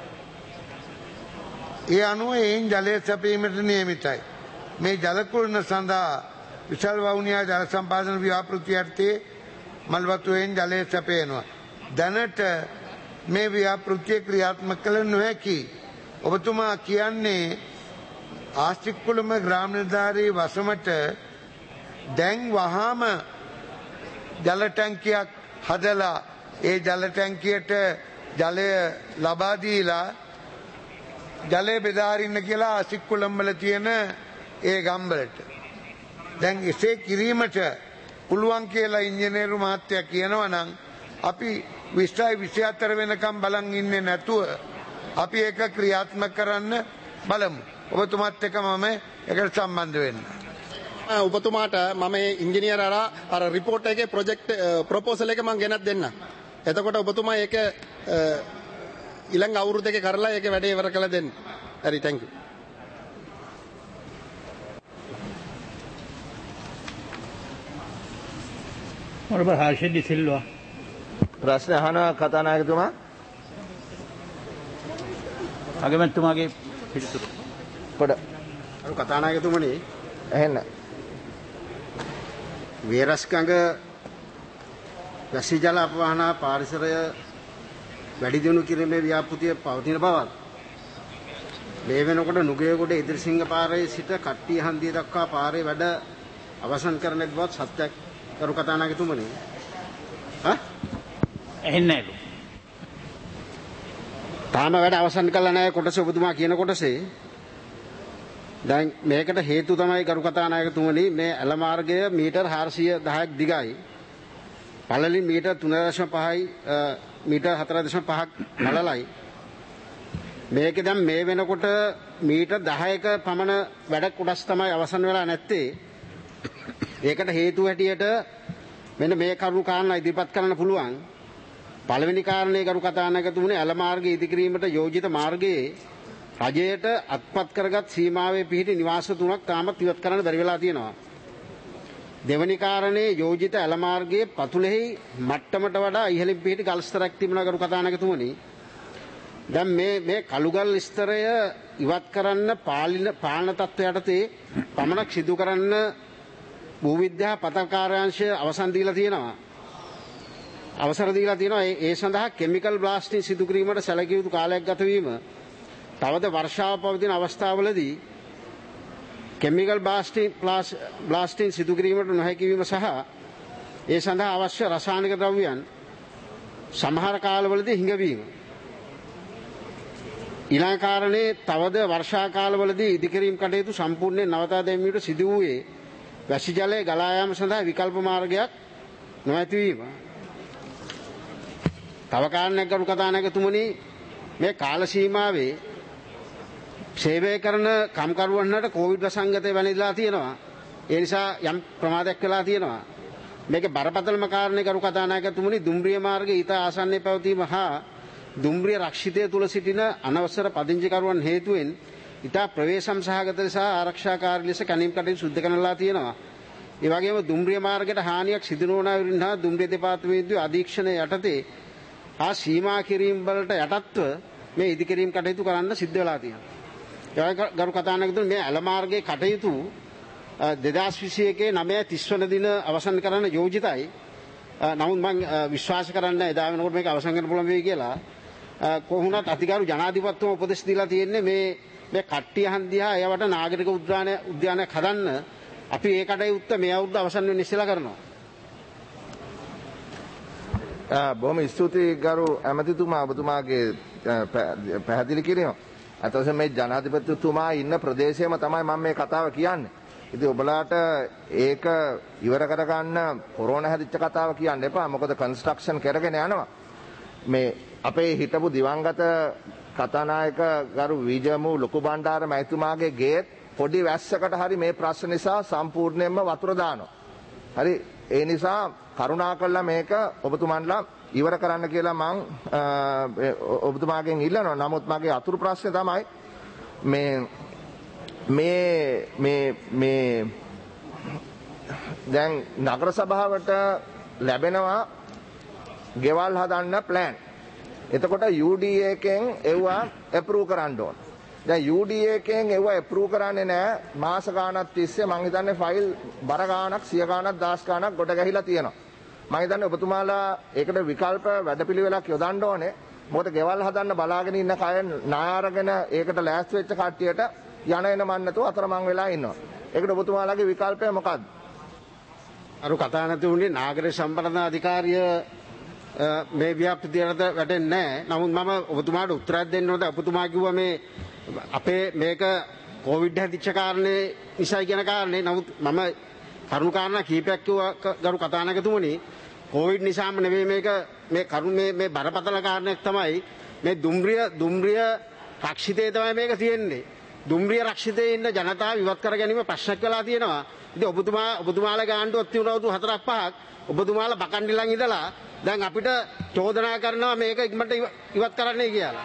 ඒ අනුව එයින් ජලය සැපීමට නියමිතයි. මේ ජලකුළුණ සඳහා විශාල වවුනියා ජල සම්පාදන ව්‍යාපෘති යටතේ මල්වතුවෙන් ජලය සැපයනවා. දැනට මේ ව්‍යාපෘතිය ක්‍රියාත්මක කළ නොහැකි. ඔබතුමා කියන්නේ ආස්තිකුළුම ග්‍රාම නිලධාරී වසමට දැන් වහාම ජල ටැංකියක් හදලා ඒ ජල ටැංකියට ජලය ලබා දීලා ජලය බෙදා අරින්න කියලා ආස්තිකුළුම්වල තියෙන ඒ ගම්වලට දැන් එසේ කිරීමට පුළුවන් කියලා ඉංජිනේරු මහත්තයා කියනවා නම් අපි 2024 වෙනකම් බලන් ඉන්නේ නැතුව අපි ඒක ක්‍රියාත්මක කරන්න බලමු. ඔබතුමාත් එක්ක මම ඒකට සම්බන්ධ වෙන්න. ඔබතුමාට මම ඉංජිනේර අර රිපෝට් එකේ ප්‍රොජෙක්ට් ප්‍රොපෝසල් එක මම ගෙනත් දෙන්න. එතකොට ඔබතුමා ඒක ඊළඟ අවුරුද්ද එකේ කරලා ඒක වැඩේ ඉවර කළ දෙන්න. හරි, thank you. Honorable Harshidi Silva. ප්‍රශ්න අහනවා කතානායකතුමා. අගමැතිතුමාගේ පිළිතුරු. පොඩ. කතානායකතුමනි, එහෙන්න. වේරස්කඟ වැසි ජල අපවහන පාරිසරය වැඩි දියුණු කිරීමේ ව්‍යාපෘතිය පවතින බවත් මේ වෙනකොට නුගේගොඩ ඉදිරිසිංහ පාරේ සිට කට්ටිය හන්දිය දක්වා පාරේ වැඩ අවසන් කරන බවත් සත්‍යයක් කරු කතානායකතුමනි. එන්නේ නැහැ. තාම වැඩ අවසන් කළා නැහැ කොටස ඔබතුමා කියන කොටසේ. දැන් මේකට හේතු තමයි කරු කතානායකතුමනි, මේ ඇල මාර්ගය මීටර් 410ක් දිගයි. පළලින් මීටර් 3.5යි මීටර් 4.5ක් පළලයි. මේක දැන් මේ වෙනකොට මීටර් 10ක පමණ වැඩ කොටස් තමයි අවසන් වෙලා නැත්තේ. ඒකට හේතු හැටියට මෙන්න මේ කරුණු කාරණා ඉදිරිපත් කරන්න පුළුවන්. පළවෙනි කාරණේ කරු කතානායකතුමනි, ඇල මාර්ගය ඉදිකිරීමට යෝජිත මාර්ගයේ රජයට අත්පත් කරගත් සීමාවේ පිහිටි නිවාස 3ක් තාමත් ඉවත් කරන්න බැරි වෙලා තියෙනවා. දෙවැනි කාරණේ යෝජිත ඇල මාර්ගයේ පතුලෙහි මට්ටමට වඩා ඉහළින් පිහිටි ගල් ස්තරයක් තිබුණා ගරු කතානායකතුමනි. දැන් මේ කළුගල් ස්තරය ඉවත් කරන්න පාලන තත්ත්ව යටතේ පමණක් සිදු කරන්න භූවිද්‍යා පතක කාර්යාංශය අවසන් දීලා තියෙනවා. අවසර දීලා තියෙනවා. ඒ සඳහා කෙමිකල් බ්ලාස්ටිං සිදු කිරීමට සැලකිය යුතු කාලයක් ගත වීම, තවද වර්ෂාව පවතින අවස්ථාවලදී කෙමිකල් බ්ලාස්ටිං සිදු කිරීමට නොහැකි වීම සහ ඒ සඳහා අවශ්‍ය රසායනික ද්‍රව්‍යයන් සමහර කාලවලදී හිඟවීම. ඊළඟ කාරණේ තවද වර්ෂා කාලවලදී ඉදිකිරීම් කටයුතු සම්පූර්ණයෙන් නවතා දැමීමට සිදු වූයේ වැසි ජලය ගලා යාම සඳහා විකල්ප මාර්ගයක් නොඇතිවීම. තව කාරණයක් ගරු කතානායකතුමනි, මේ කාල සීමාවේ සේවය කරන කම්කරුවන්ට කොවිඩ් වසංගතය වැළඳලා තියෙනවා. ඒ නිසා යම් ප්‍රමාදයක් වෙලා තියෙනවා. මේකේ බරපතලම කාරණේ ගරු කතානායකතුමනි, දුම්රිය මාර්ගයේ ඊට ආසන්නයේ පැවතීම හා දුම්රිය රක්ෂිතය තුල සිටින අනවසර පදිංචිකරුවන් හේතුවෙන් ඉතා ප්‍රවේශම් සහගත සහ ආරක්ෂාකාරී ලෙස කැණීම් කටයුතු සිදු කරනලා තියෙනවා. ඒ වගේම දුම්රිය මාර්ගයට හානියක් සිදු නොවන අයුරින් හා දුම්රිය දෙපාර්තමේන්තුවේ අධීක්ෂණය යටතේ හා සීමා කිරීම් වලට යටත්ව මේ ඉදිකිරීම් කටයුතු කරන්න සිද්ධ වෙලා තියෙනවා. ඒ වගේ ගරු කතානායකතුමනි, මේ ඇල මාර්ගයේ කටයුතු 2021 9 30 වන දින අවසන් කරන්න යෝජිතයි. නමුත් මම විශ්වාස කරන්නේ එදා වෙනකොට මේක අවසන් කරන්න පුළුවන් වෙයි කියලා. කොහොමුණත් අතිගරු ජනාධිපතිතුමා උපදෙස් දීලා තියෙන්නේ මේ කට්ටිය හන්දියා එයාට නාගරික උද්‍යානයක් හදන්න අපි ඒ කටයුත්ත මේ අවුරුද්ද අවසන් වෙන්න ඉස්සෙල්ලා කරනවා. බොහොම ස්තුතියි ගරු ඇමතිතුමා ඔබතුමාගේ පැහැදිලි කිරීම. අතවසේ මේ ජනාධිපතිතුමා ඉන්න ප්‍රදේශයේම තමයි මම මේ කතාව කියන්නේ. ඉතින් ඔබලාට ඒක ඉවර කරගන්න කොරෝනා හැදිච්ච කතාව කියන්න එපා. මොකද කන්ස්ට්‍රක්ෂන් කරගෙන යනවා. මේ අපේ හිටපු දිවංගත කතානායක ගරු විජයමු ලොකු බණ්ඩාර මැතිතුමාගේ ගේට් පොඩි වැස්සකට හරි මේ ප්‍රශ්න නිසා සම්පූර්ණයෙන්ම වතුර දානවා. හරි, ඒ නිසා කරුණාකරලා මේක ඔබතුමන්ලා ඉවර කරන්න කියලා මම ඔබතුමාගෙන් ඉල්ලනවා. නමුත් මගේ අතුරු ප්‍රශ්නේ තමයි මේ දැන් නගර සභාවට ලැබෙනවා ගෙවල් හදන්න ප්ලෑන්. එතකොට UDA එකෙන් ඒවා අප්‍රූව් කරන්න ඕන. දැන් UDA එකෙන් ඒවා අප්‍රූව් කරන්නේ නැහැ. මාස ගාණක් තිස්සේ මං හිතන්නේ ෆයිල් බර ගාණක් 100 ගාණක් 10 ගාණක් ගොඩ ගැහිලා තියෙනවා. මං හිතන්නේ ඔබතුමාලා ඒකට විකල්ප වැඩපිළිවෙලක් යොදන්න ඕනේ. මොකද ගෙවල් හදන්න බලාගෙන ඉන්න කය ණය අරගෙන ඒකට ලෑස්ති වෙච්ච කට්ටියට යන එන මන්නතෝ අතරමං වෙලා ඉන්නවා. ඒකට ඔබතුමාලාගේ විකල්පය මොකක්ද? අර කතා නැතුනේ නාගරික සම්ප්‍රදාන අධිකාරිය මේ ව්‍යාපෘතියට වැටෙන්නේ නැහැ. නමුත් මම ඔබතුමාට උත්තරයක් දෙන්න ඕනද? ඔබතුමා කිව්වා මේ අපේ මේක කොවිඩ් හැදිච්ච කාරණේ නිසායි කියන කාරණේ. නමුත් මම කරුණු කාරණා කීපයක් කිව්වා ගරු කතානායකතුමනි. කොවිඩ් නිසාම නෙවෙයි මේ බරපතල කාරණයක් තමයි මේ දුම්රිය රක්ෂිතේ තමයි මේක තියෙන්නේ. දුම්රිය රක්ෂිතේ ඉන්න ජනතාව ඉවත් කර ගැනීම ප්‍රශ්නයක් වෙලා තියෙනවා. ඉතින් ඔබතුමාලා ගාණ්ඩුවක් තියුණා 4-5ක් ඔබතුමාලා බකන්ඩිලන් ඉඳලා දැන් අපිට චෝදනා කරනවා මේක ඉක්මනට ඉවත් කරන්නයි කියලා.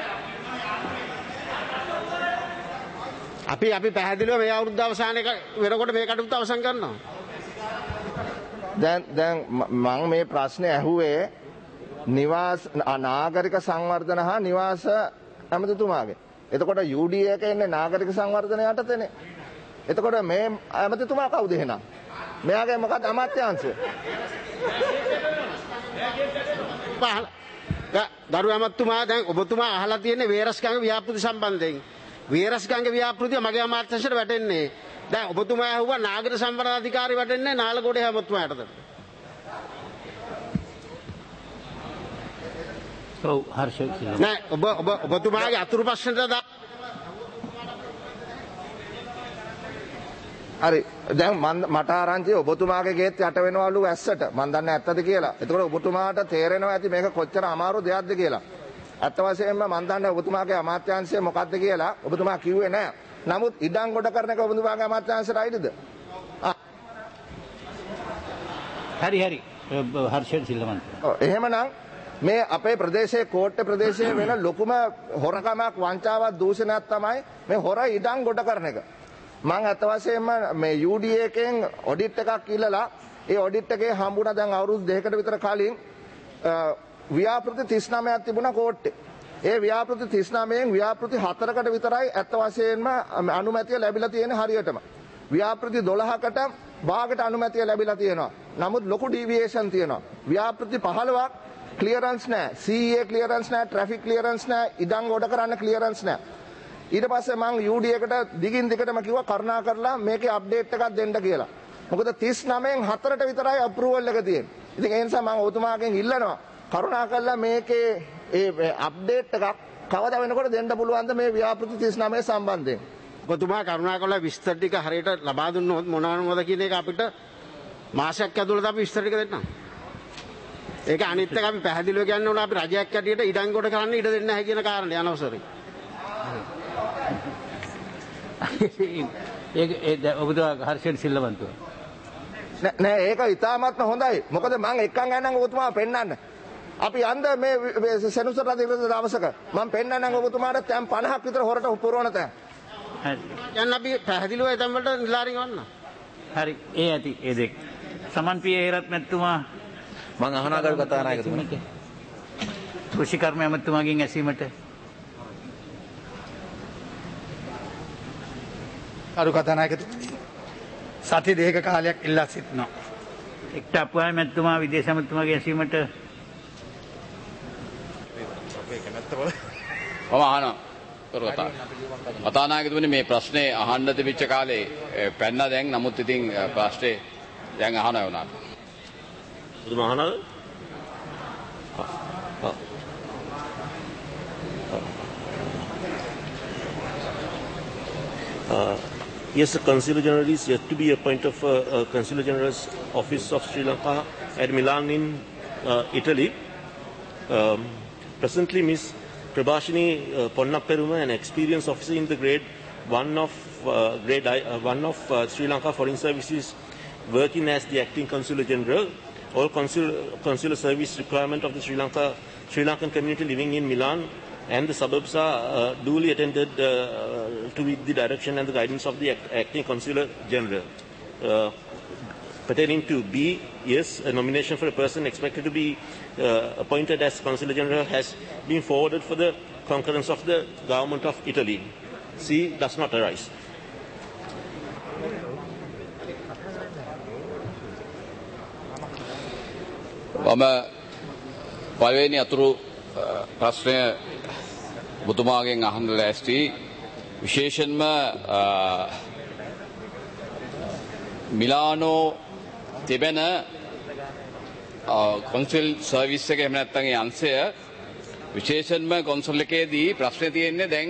අපි පැහැදිලිව මේ අවුරුද්ද අවසානයේ වෙනකොට මේ කටයුත්ත අවසන් කරනවා. දැන් මම මේ ප්‍රශ්නේ ඇහුවේ නිවාස නාගරික සංවර්ධන හා නිවාස ඇමතිතුමාගේ. එතකොට UDA එක ඉන්නේ නාගරික සංවර්ධන යටතේනේ. එතකොට මේ ඇමතිතුමා කවුද එහෙනම්? මෙයාගේ මොකක්ද අමාත්‍යාංශය? දරු ඇමතිතුමා දැන් ඔබතුමා අහලා තියෙන්නේ වේරස්ගංග ව්‍යාපෘති සම්බන්ධයෙන්. වේරස්ගංග ව්‍යාපෘතිය මගේ අමාත්‍යාංශයට වැටෙන්නේ. දැන් ඔබතුමා අහුවා නාගරික සම්වර්ධන අධිකාරිය වැටෙන්නේ නාලගොඩේ ඇමතිතුමා යටතට. ඔව් හර්ෂ නෑ ඔබතුමාගේ අතුරු ප්‍රශ්නට හරි දැන් මට ආරංචි ඔබතුමාගේ ගේත් යට වෙනවලු ඇස්සට මම දන්නේ ඇත්තද කියලා. එතකොට ඔබතුමාට තේරෙනවා ඇති මේක කොච්චර අමාරු දෙයක්ද කියලා. ඇත්ත වශයෙන්ම මම දන්නේ ඔබතුමාගේ අමාත්‍යාංශය මොකක්ද කියලා ඔබතුමා කිව්වේ නෑ. නමුත් ඉඩම් ගොඩ කරන එක ඔබතුමාගේ අමාත්‍යාංශයට අයිතිද? හරි හර්ෂ සිල්ලමන්ත. එහෙමනම් මේ අපේ ප්‍රදේශයේ කෝට්ටේ ප්‍රදේශයේ වෙන ලොකුම හොරකමක් වංචාවක් දූෂණයක් තමයි මේ හොර ඉඩම් ගොඩ කරන එක. මං අත වශයෙන්ම මේ UDA එකෙන් ඔඩිට් එකක් ඉල්ලලා ඒ ඔඩිට් එකේ හම්බුණා දැන් අවුරුදු 2කට විතර කලින් ව්‍යාපෘති 39ක් තිබුණා කෝට්ටේ. ඒ ව්‍යාපෘති 39න් ව්‍යාපෘති 4කට විතරයි අත වශයෙන්ම අනුමැතිය ලැබිලා තියෙන්නේ හරියටම. ව්‍යාපෘති 12කට භාගයට අනුමැතිය ලැබිලා තියෙනවා. නමුත් ලොකු ඩීවියේෂන් තියෙනවා. ව්‍යාපෘති 15ක් ක්ලියරන්ස් නැහැ. CA ක්ලියරන්ස් නැහැ, ට්‍රැෆික් ක්ලියරන්ස් නැහැ, ඉඩම් ගොඩ කරන්න ක්ලියරන්ස් නැහැ. ඊට පස්සේ මං UD එකට දිගින් දිගටම කිව්වා කරුණා කරලා මේකේ අප්ඩේට් එකක් දෙන්න කියලා. මොකද 39න් 4ට විතරයි අප්‍රූවල් එක තියෙන්නේ. ඉතින් ඒ නිසා මම ඔතුමාගෙන් ඉල්ලනවා කරුණා කරලා මේකේ ඒ අප්ඩේට් එකක් කවදා වෙනකොට දෙන්න පුළුවන්ද මේ ව්‍යාපෘති 39 සම්බන්ධයෙන්. ඔතුමා කරුණා කරලා විස්තර ටික හරියට ලබා දුන්නොත් මොනවාද කියන එක අපිට මාසයක් ඇතුළත අපි විස්තර ටික දෙන්නම්. ඒක අනිත් එක අපි පැහැදිලිව කියන්න ඕන අපි රජයක් ඇටියට ඉඩම් කොට කරන්න ඉඩ දෙන්නේ නැහැ කියන කාරණේ අනවසරයි. ඔබතුමා හර්ෂන් සිල්ලවන්තව නෑ ඒක ඉතාමත්ම හොඳයි. මොකද මං එක්කන් ගන්නම් ඔබතුමා පෙන්නන්න. අපි යන්ද මේ සෙනුසර රාජ්‍ය දවසක මම පෙන්නන්නම් ඔබතුමාට තැන් 50ක් විතර හොරට පුරවන තැන්. හරි. යන්න අපි පැහැදිලිව එතන වලට නිලාරින් වන්න. හරි. ඒ ඇති ඒ දෙක. සමන් පී හේරත් මැතිතුමා මං අහන කරු කතානායකතුමනි. කෘෂිකර්ම ඇමතිතුමාගෙන් ඇසීමට කරු කතානායකතුමනි සති දෙක කාලයක් ඉල්ලා සිටිනවා. එක්ට අපුවාය මැතිතුමා විදේශ ඇමතිතුමාගේ ඇසීමට මම අහනවා කරු කතානායකතුමනි මේ ප්‍රශ්නේ අහන්න තිබිච්ච කාලේ පැන්න දැන් නමුත් ඉතින් ප්‍රශ්නේ දැන් අහනවා වුණා. ඔබතුමා අහනවද? Yes, the Consular General is yet to be appointed for Consular General's Office of Sri Lanka at Milan in Italy. Presently, Ms. Prabhashini Ponnapperuma, an experienced officer in the grade 1 of Sri Lanka Foreign Services, working as the acting Consular General. All consular service requirement of the Sri Lankan community living in Milan and the suburbs are duly attended to with the direction and the guidance of the acting Consular General. Pertaining to B, yes, a nomination for a person expected to be appointed as Consular General has been forwarded for the concurrence of the government of Italy. C does not arise. මම පළවෙනි අතුරු ප්‍රශ්නය ඔබතුමාගෙන් අහන්න ලෑස්ති විශේෂයෙන්ම Milano තිබෙන consul service එක එහෙම නැත්නම් ඒ අංශය විශේෂයෙන්ම කොන්සල් එකේදී ප්‍රශ්නේ තියෙන්නේ දැන්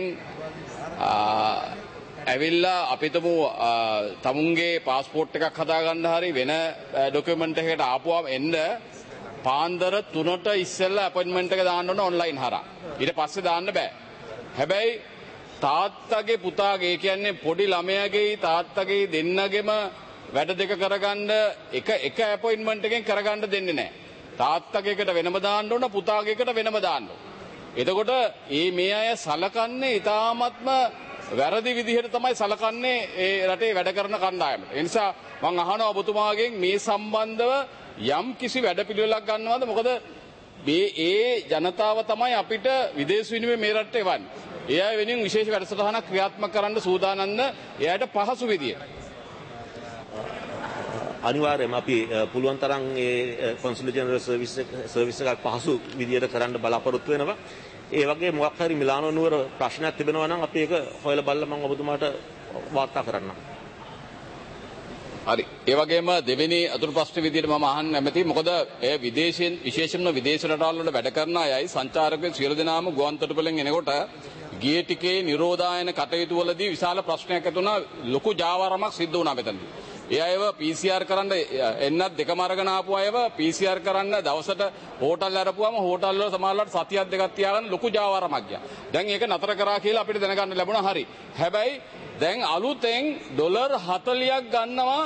ඇවිල්ලා අපිටම තමුන්ගේ පාස්පෝර්ට් එකක් හදාගන්න හරි වෙන ඩොකියුමන්ට් එකකට ආපුවාම එන්න පාන්දර 3ට ඉස්සෙල්ලා අපොයින්ට්මන්ට් එක දාන්න ඕන ඔන්ලයින් හරහා. ඊට පස්සේ දාන්න බෑ. හැබැයි තාත්තගේ පුතාගේ කියන්නේ පොඩි ළමයාගේ තාත්තගේ දෙන්නගෙම වැඩ දෙක කරගන්න එක අපොයින්ට්මන්ට් එකෙන් කරගන්න දෙන්නේ නැහැ. තාත්තගේකට වෙනම දාන්න ඕන පුතාගේකට වෙනම දාන්න ඕන. එතකොට මේ අය සලකන්නේ ඊටාත්ම වැරදි විදිහට තමයි සලකන්නේ ඒ රටේ වැඩ කරන කණ්ඩායමට. ඒ නිසා මම අහනවා ඔබතුමාගෙන් මේ සම්බන්ධව යම් කිසි වැඩපිළිවෙලක් ගන්නවද? මොකද ඒ ජනතාව තමයි අපිට විදේශ විනිමය මේ රටට එවන්නේ. ඒ අය වෙනුවෙන් විශේෂ වැඩසටහනක් ක්‍රියාත්මක කරන්න සූදානම්ද එයාට පහසු විදියට. අනිවාර්යයෙන්ම අපි පුළුවන් තරම් ඒ කොන්සුලර් ජෙනරල් සර්විස් එකක් පහසු විදියට කරන්න බලාපොරොත්තු වෙනවා. ඒ වගේ මොකක් හරි මිලානෝ නුවර ප්‍රශ්නයක් තිබෙනවා නම් අපි ඒක හොයලා බලලා මම ඔබතුමාට වාර්තා කරන්නම්. හරි. ඒ වගේම දෙවෙනි අතුරු ප්‍රශ්න විදියට මම අහන්න කැමතියි. මොකද ඒ විදේශයෙන් විශේෂයෙන්ම විදේශ රටවල් වල වැඩ කරන අයයි සංචාරකයෝ සියලු දෙනාම ගුවන් තොටුපළෙන් එනකොට ගිය ටිකේ නිරෝධායන කටයුතු වලදී විශාල ප්‍රශ්නයක් ඇති වුණා. ලොකු ජාවාරමක් සිද්ධ වුණා මෙතනදී. ඒ අයව PCR කරන්න එන්නත් දෙකම අරගෙන ආපු අයව PCR කරන්න දවසට හෝටල් අරපුවාම හෝටල් වල සමහරවිට සතියක් දෙකක් තියාගෙන ලොකු ජාවාරමක් ගියා. දැන් ඒක නතර කරා කියලා අපිට දැනගන්න ලැබුණා. හරි. හැබැයි දැන් අලුතෙන් ඩොලර් 40ක් ගන්නවා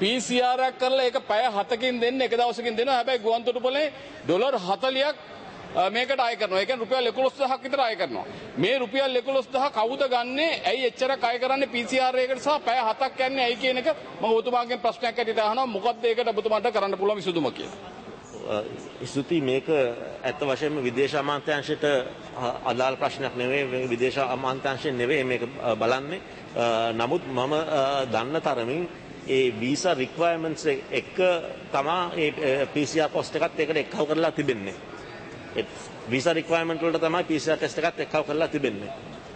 PCR එකක් කරලා ඒක පැය 7කින් දෙන්න එක දවසකින් දෙනවා. හැබැයි ගුවන් තොටුපළේ ඩොලර් 40ක් මේකට අය කරනවා. ඒ කියන්නේ රුපියල් 11000ක් විතර අය කරනවා. මේ රුපියල් 11000 කවුද ගන්නෙ? ඇයි එච්චරක් අය කරන්නේ PCR එකකට සහ පැය 7ක් යන්නේ ඇයි කියන එක මම ඔබතුමාගෙන් ප්‍රශ්නයක් ඇටියට අහනවා. මොකද්ද ඒකට ඔබතුමාට කරන්න පුළුවන් විසඳුම කියලා? ස්තුතියි. මේක ඇත්ත වශයෙන්ම විදේශ අමාත්‍යාංශයට අදාළ ප්‍රශ්නයක් නෙවෙයි. විදේශ අමාත්‍යාංශයෙන් නෙවෙයි මේක බලන්නේ. නමුත් මම දන්න තරමින් ඒ වීසා රික්වයර්මන්ට්ස් එක තමා ඒ PCR කොස්ට් එකත් ඒකට එක්කව කරලා තිබෙන්නේ. ඒ වීසා රික්වයර්මන්ට් වලට තමයි PCR ටෙස්ට් එකත් එක්කව කරලා තිබෙන්නේ.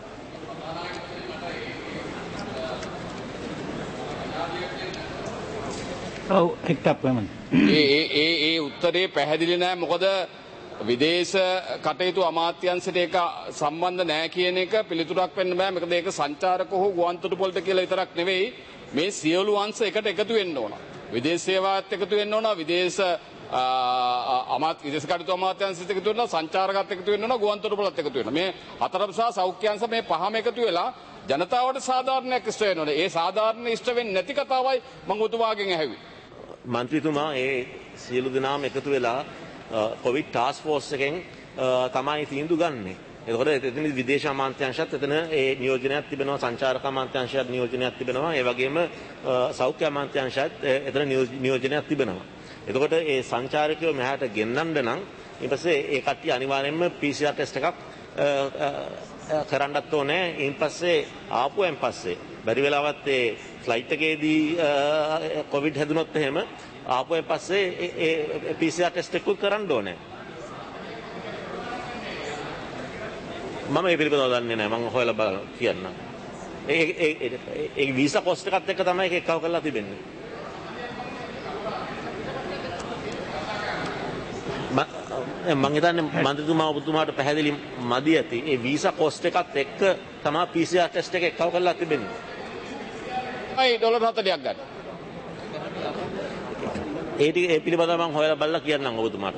ඔව් එක්ටප් වෙමන්. ඒ උත්තරේ පැහැදිලි නෑ. මොකද විදේශ කටයුතු අමාත්‍යංශයට ඒක සම්බන්ධ නෑ කියන එක පිළිතුරක් වෙන්න බෑ. මොකද ඒක සංචාරක හෝ ගුවන්තොටුපළට කියලා විතරක් නෙවෙයි. මේ සියලු අංශ එකට එකතු වෙන්න ඕන. විදේශ සේවාවත් එකතු වෙන්න ඕන. විදේශ කටයුතු අමාත්‍යාංශයට එකතු වෙන්න ඕන. සංචාරකත් එකතු වෙන්න ඕන. ගුවන්තොටුපළත් එකතු වෙන්න. මේ හතරම සහ සෞඛ්‍ය අංශ මේ පහම එකතු වෙලා ජනතාවට සාධාරණයක් ඉෂ්ට වෙන්න ඕනේ. ඒ සාධාරණ ඉෂ්ට වෙන්නේ නැති කතාවයි මම ඔබතුමාගෙන් ඇහුවේ. මන්ත්‍රීතුමා ඒ සියලු දෙනාම එකතු වෙලා කොවිඩ් ටාස්ක් ෆෝස් එකෙන් තමයි තීන්දුව ගන්නෙ. එතකොට එතන විදේශ අමාත්‍යාංශයත් එතන ඒ නියෝජනයක් තිබෙනවා, සංචාරක අමාත්‍යාංශයත් නියෝජනයක් තිබෙනවා, ඒ වගේම සෞඛ්‍ය අමාත්‍යාංශයත් එතන නියෝජනයක් තිබෙනවා. එතකොට ඒ සංචාරකයෝ මෙහාට ගෙන්නන්න නම් ඊට පස්සේ ඒ කට්ටිය අනිවාර්යයෙන්ම PCR ටෙස්ට් එකක් කරන්නත් ඕනේ. ඊට පස්සේ ආපුවෙන් පස්සේ බැරි වෙලාවත් ඒ ෆ්ලයිට් එකේදී කොවිඩ් හැදුනොත් එහෙම ආපුවෙන් පස්සේ ඒ PCR ටෙස්ට් එකක් කරන්න ඕනේ. මම ඒ පිළිබඳව දන්නේ නැහැ. මම හොයලා බලන්න කියන්නම්. ඒ වීසා කොස්ට් එකත් එක්ක තමයි ඒක එක්කව කරලා තිබෙන්නේ. මම හිතන්නේ මන්ත්‍රීතුමා ඔබතුමාට පැහැදිලි මදි ඇති. ඒ වීසා කොස්ට් එකත් එක්ක තමයි PCR ටෙස්ට් එක එක්කව කරලා තිබෙන්නේ. අයි ඩොලර් 40ක් ගන්න. ඒ පිළිබඳව මම හොයලා බලලා කියන්නම් ඔබතුමාට.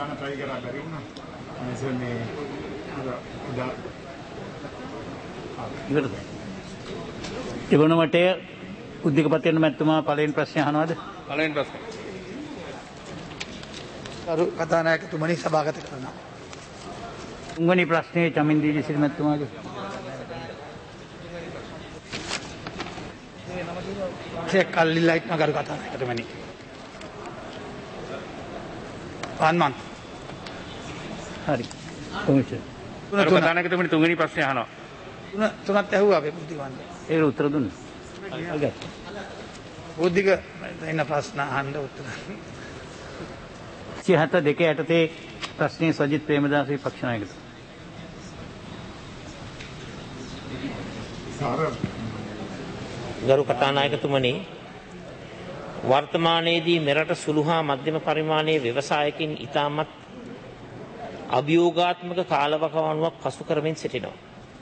තිබුණ මටේ උද්දිකපතියන් මැතිතුමා පළවෙනි ප්‍රශ්නය අහනවාද? පළවෙනි ප්‍රශ්නේ. කරු කතානායකතුමනි සභාගත කරනවා. තුන්වෙනි ප්‍රශ්නේ චමින් දීජසිරි මැතිතුමාගේ. කල්ලිලා ඉන්න කරු කතානායකතුමනි. අන්මන්. හරි. කොහොමද? කතානායකතුමනි තුන්වෙනි ප්‍රශ්නේ අහනවා. තුනත් ඇහුවා අපි බුද්ධිවන්ත. ඒකට උත්තර දුන්නා. හරි. බුද්ධික එන්න ප්‍රශ්න අහන්න උත්තර. 72 යටතේ ප්‍රශ්නේ සජිත් ප්‍රේමදාස විපක්ෂ නායකතුමා. ගරු කතානායකතුමනි, වර්තමානයේදී මෙරට සුළු හා මධ්‍යම පරිමාණයේ ව්‍යවසායකින් ඉතාමත් අභියෝගාත්මක කාලවකවානුවක් පසු කරමින් සිටිනවා.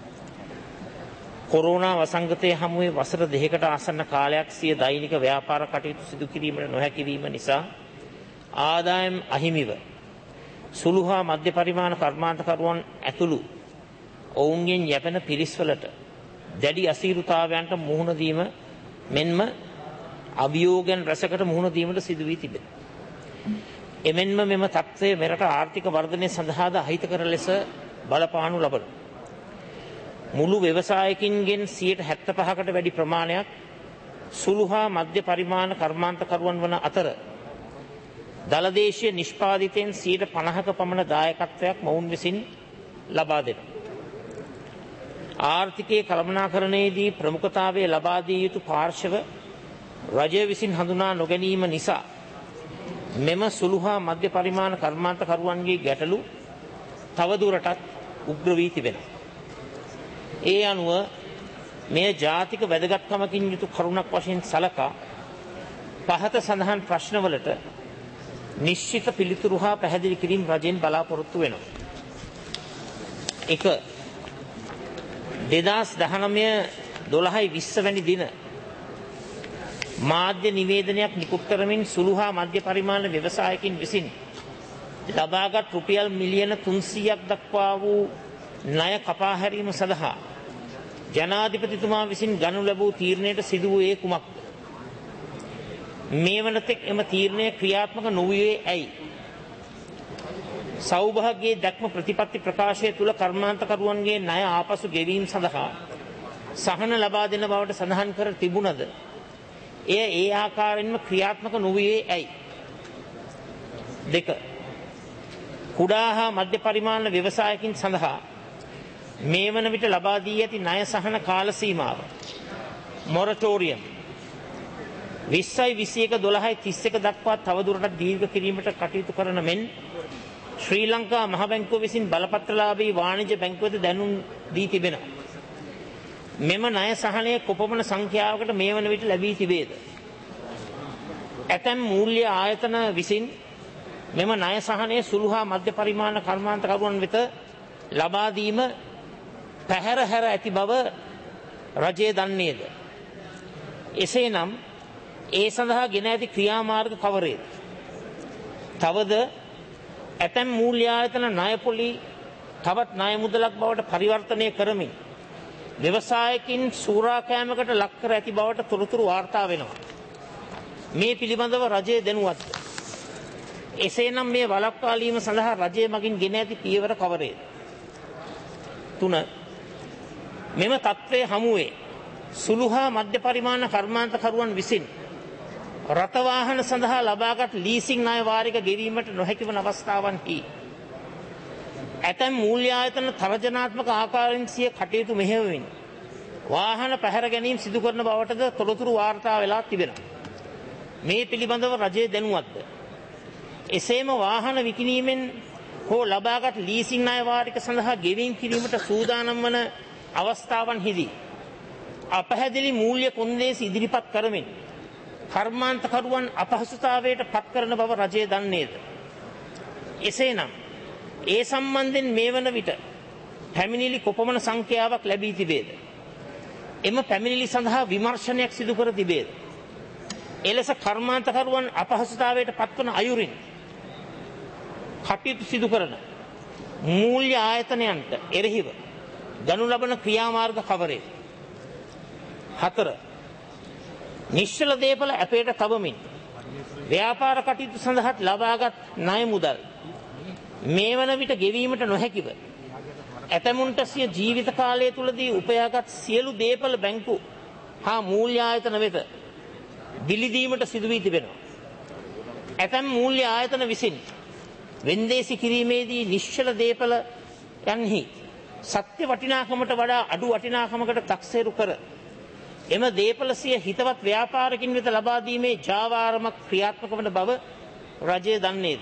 කොරෝනා වසංගතයේ හමුවේ වසර 2කට ආසන්න කාලයක් සිය දෛනික ව්‍යාපාර කටයුතු සිදු කිරීමට නොහැකි වීම නිසා ආදායම් අහිමිව සුළු හා මධ්‍ය පරිමාණ කර්මාන්තකරුවන් ඇතුළු ඔවුන්ගෙන් යැපෙන පිරිස්වලට දැඩි අසීරුතාවයන්ට මුහුණ දීම මෙන්ම අභියෝගයන් රැසකට මුහුණ දීමට සිදු වී තිබේ. එමෙන්ම මෙම තත්ත්වය මෙරට ආර්ථික වර්ධනය සඳහාද අහිතකර ලෙස බලපානු ලබන. මුළු ව්‍යවසායකින්ගෙන් 75%කට වැඩි ප්‍රමාණයක් සුළු හා මධ්‍ය පරිමාණ කර්මාන්තකරුවන් වන අතර දළදේශීය නිෂ්පාදිතයෙන් 50%ක පමණ දායකත්වයක් මොවුන් විසින් ලබා දෙනවා. ආර්ථිකයේ කළමනාකරණයේදී ප්‍රමුඛතාවය ලබා දිය යුතු පාර්ශව රජය විසින් හඳුනා නොගැනීම නිසා මෙම සුළු හා මධ්‍ය පරිමාණ කර්මාන්තකරුවන්ගේ ගැටලු තවදුරටත් උග්‍ර වී තිබෙනවා. ඒ අනුව මෙය ජාතික වැදගත්කමකින් යුතු කරුණක් වශයෙන් සලකා පහත සඳහන් ප්‍රශ්නවලට නිශ්චිත පිළිතුරු හා පැහැදිලි කිරීම රජයෙන් බලාපොරොත්තු වෙනවා. 1. 2019-12 වැනි දින මාධ්‍ය නිවේදනයක් නිකුත් කරමින් සුළු හා මධ්‍ය පරිමාණ ව්‍යවසායකින් විසින් ලබාගත් රුපියල් මිලියන 300ක් දක්වා වූ ණය කපා හැරීම සඳහා ජනාධිපතිතුමා විසින් ගනු ලැබූ තීරණයට සිදු වූයේ කුමක්ද? මේ වනතෙක් එම තීරණය ක්‍රියාත්මක නොවුයේ ඇයි? සෞභාග්‍යයේ දැක්ම ප්‍රතිපත්ති ප්‍රකාශය තුල කර්මාන්තකරුවන්ගේ ණය ආපසු ගෙවීම සඳහා සහන ලබා දෙන බවට සඳහන් කර තිබුණද එය ඒ ආකාරයෙන්ම ක්‍රියාත්මක නොවේ ඇයි? 2. කුඩා හා මධ්‍ය පරිමාණ ව්‍යවසායකින් සඳහා මේ වන විට ලබා දී ඇති ණය සහන කාල සීමාව මොරටෝරියම් 20/21/12/31 දක්වා තවදුරටත් දීර්ඝ කිරීමට කටයුතු කරන මෙන් ශ්‍රී ලංකා මහ බැංකුව විසින් බලපත්‍රලාභී වාණිජ්‍ය බැංකුවද දැනුම් දී තිබෙනවා. මෙම ණය සහනය කොපමණ සංඛ්‍යාවකට මේ වන විට ලැබී තිබේද? ඇතැම් මූල්‍ය ආයතන විසින් මෙම ණය සහනය සුළු හා මධ්‍ය පරිමාණ කර්මාන්තකරුවන් වෙත ලබා දීම පැහැර හැර ඇති බව රජය දන්නේද? එසේනම් ඒ සඳහා ගෙන ඇති ක්‍රියාමාර්ග කවරේද? තවද ඇතැම් මූල්‍ය ආයතන ණය පොලි තවත් ණය මුදලක් බවට පරිවර්තනය කරමින් ව්‍යවසායකින් සූරාකෑමකට ලක් කර ඇති බවට තොරතුරු වාර්තා වෙනවා. මේ පිළිබඳව රජය දැනුවත්ද? එසේනම් මේ වළක්වාලීම සඳහා රජය මගින් ගෙන ඇති පියවර කවරේද? 3. මෙම තත්ත්වයේ හමුවේ සුළු හා මධ්‍ය පරිමාණ කර්මාන්තකරුවන් විසින් රථ වාහන සඳහා ලබාගත් ලීසිං ණය වාරික ගෙවීමට නොහැකි වන අවස්ථාවන්හි ඇතැම් මූල්‍ය ආයතන තරජනාත්මක ආකාරයෙන් සිය කටයුතු මෙහෙයවමින් වාහන පැහැර ගැනීම සිදු කරන බවටද තොරතුරු වාර්තා වෙලා තිබෙනවා. මේ පිළිබඳව රජය දැනුවත්ද? එසේම වාහන විකිණීමෙන් හෝ ලබාගත් ලීසිං ණය වාරික සඳහා ගෙවීම් කිරීමට සූදානම් වන අවස්ථාවන්හිදී අපහැදිලි මූල්‍ය කොන්දේසි ඉදිරිපත් කරමින් කර්මාන්තකරුවන් අපහසුතාවයට පත් කරන බව රජය දන්නේද? එසේනම් ඒ සම්බන්ධයෙන් මේ වන විට පැමිණිලි කොපමණ සංඛ්‍යාවක් ලැබී තිබේද? එම පැමිණිලි සඳහා විමර්ශනයක් සිදු කර තිබේද? එලෙස කර්මාන්තකරුවන් අපහසුතාවයට පත්වන අයුරින් කටයුතු සිදු කරන මූල්‍ය ආයතනයන්ට එරෙහිව ගනු ලබන ක්‍රියාමාර්ග කවරේද? 4. නිශ්චල දේපල අපේට තබමින් ව්‍යාපාර කටයුතු සඳහා ලබාගත් ණය මුදල් මේ වන විට ගෙවීමට නොහැකිව ඇතැමුන්ට සිය ජීවිත කාලය තුලදී උපයාගත් සියලු දේපල බැංකු හා මූල්‍ය ආයතන වෙත දිලිදීමට සිදු වී තිබෙනවා. ඇතැම් මූල්‍ය ආයතන විසින් වෙන්දේසි කිරීමේදී නිශ්චල දේපල යන්හි සත්‍ය වටිනාකමට වඩා අඩු වටිනාකමකට තක්සේරු කර එම දේපල සිය හිතවත් ව්‍යාපාරකින් වෙත ලබා දීමේ ජාවාරමක් ක්‍රියාත්මක වන බව රජය දන්නේද?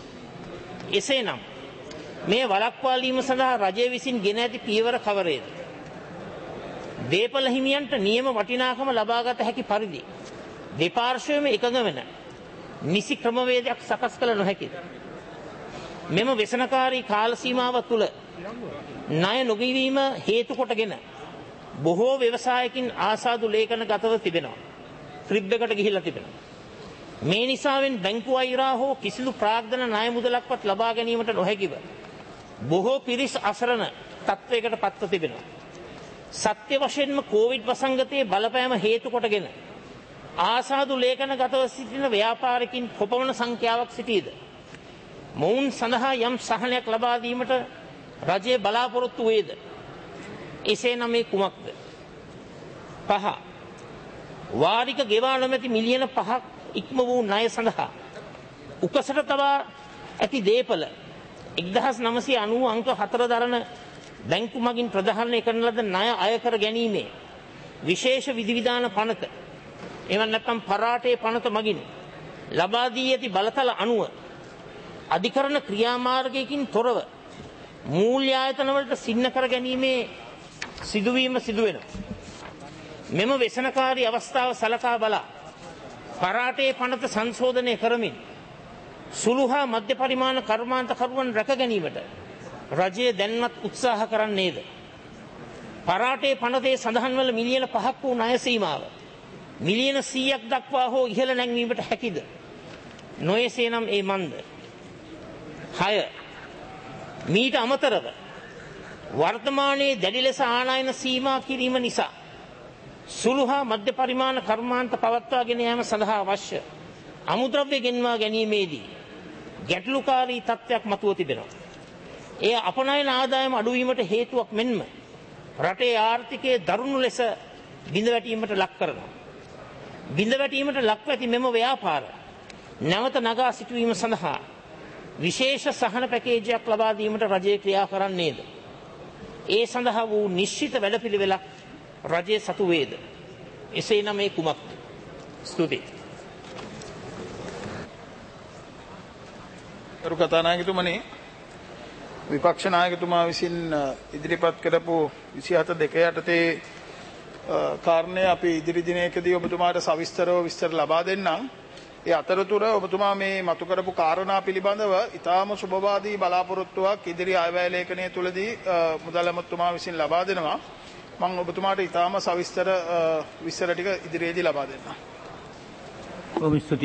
එසේනම් මේ වළක්වාලීම සඳහා රජය විසින් ගෙන ඇති පියවර කවරේද? දේපල හිමියන්ට නියම වටිනාකම ලබාගත හැකි පරිදි දෙපාර්ශ්වයම එකඟ වෙන නිසි ක්‍රමවේදයක් සකස් කළ නොහැකිද? මෙම වෙසනකාරී කාල සීමාව තුළ ණය නොගෙවීම හේතු කොටගෙන බොහෝ ව්‍යවසායකින් ආසාදු ලේඛන ගතව තිබෙනවා. ත්‍රිබ් එකට ගිහිල්ලා තිබෙනවා. මේ නිසාවෙන් බැංකු අයිරා හෝ කිසිදු ප්‍රාග්ධන ණය මුදලක්වත් ලබා ගැනීමට නොහැකිව බොහෝ පිරිස් අසරණ තත්වයකට පත්ව තිබෙනවා. සත්‍ය වශයෙන්ම කොවිඩ් වසංගතයේ බලපෑම හේතු කොටගෙන ආසාදු ලේඛන ගතව සිටින ව්‍යාපාරිකින් කොපමණ සංඛ්‍යාවක් සිටීද? මොවුන් සඳහා යම් සහනයක් ලබා දීමට රජය බලාපොරොත්තු වේද? එසේනම් මේ කුමක්ද? 5. වාරික ගෙවා නොමැති මිලියන 5ක් ඉක්ම වූ ණය සඳහා උකසට තබා ඇති දේපල 1990 අංක 4 දරන බැංකු මගින් ප්‍රදානය කරන ලද ණය අය කර ගැනීමේ විශේෂ විධිවිධාන පනත එවන් නැත්නම් පරාටේ පනත මගින් ලබා දී ඇති බලතල අනුව අධිකරණ ක්‍රියාමාර්ගයකින් තොරව මූල්‍ය ආයතන වලට සින්න කර ගැනීමේ සිදුවීම සිදු වෙනවා. මෙම වෙසනකාරී අවස්ථාව සලකා බලා පරාටේ පනත සංශෝධනය කරමින් සුළු හා මධ්‍ය පරිමාණ කර්මාන්තකරුවන් රැක ගැනීමට රජය දැන්වත් උත්සාහ කරන්නේද? පරාටේ පනතේ සඳහන් වන මිලියන 5ක් වූ ණය සීමාව මිලියන 100ක් දක්වා හෝ ඉහළ නැංවීමට හැකිද? නොයසේනම් ඒ මන්ද? 6. මීට අමතරව වර්තමානයේ දැඩි ලෙස ආනයන සීමා කිරීම නිසා සුළු හා මධ්‍ය පරිමාණ කර්මාන්ත පවත්වාගෙන යාම සඳහා අවශ්‍ය අමුද්‍රව්‍ය ගෙන්වා ගැනීමේදී ගැටලුකාරී තත්ත්වයක් මතුව තිබෙනවා. ඒ අපනයන ආදායම අඩුවීමට හේතුවක් මෙන්ම රටේ ආර්ථිකයේ දරුණු ලෙස බිඳවැටීමට ලක් කරනවා. බිඳවැටීමට ලක්ව ඇති මෙම ව්‍යාපාර නැවත නගා සිටුවීම සඳහා විශේෂ සහන පැකේජයක් ලබා දීමට රජය ක්‍රියා කරන්නේද? ඒ සඳහා වූ නිශ්චිත වැඩපිළිවෙලක් රජය සතු වේද? එසේනම් මේ කුමක්ද? ස්තුතියි. ගරු කතානායකතුමනි, විපක්ෂ නායකතුමා විසින් ඉදිරිපත් කරපු 27.2 යටතේ කාරණය අපි ඉදිරි දිනයකදී ඔබතුමාට සවිස්තරව විස්තර ලබා දෙන්නම්. ඒ අතරතුර ඔබතුමා මේ මතු කරපු කාරණා පිළිබඳව ඉතාම සුබවාදී බලාපොරොත්තුවක් ඉදිරි අයවැය ලේඛනය තුලදී මුදල් ඇමතුමා විසින් ලබා දෙනවා. මම ඔබතුමාට ඉතාම සවිස්තර විස්තර ටික ඉදිරියේදී ලබා දෙන්නම්.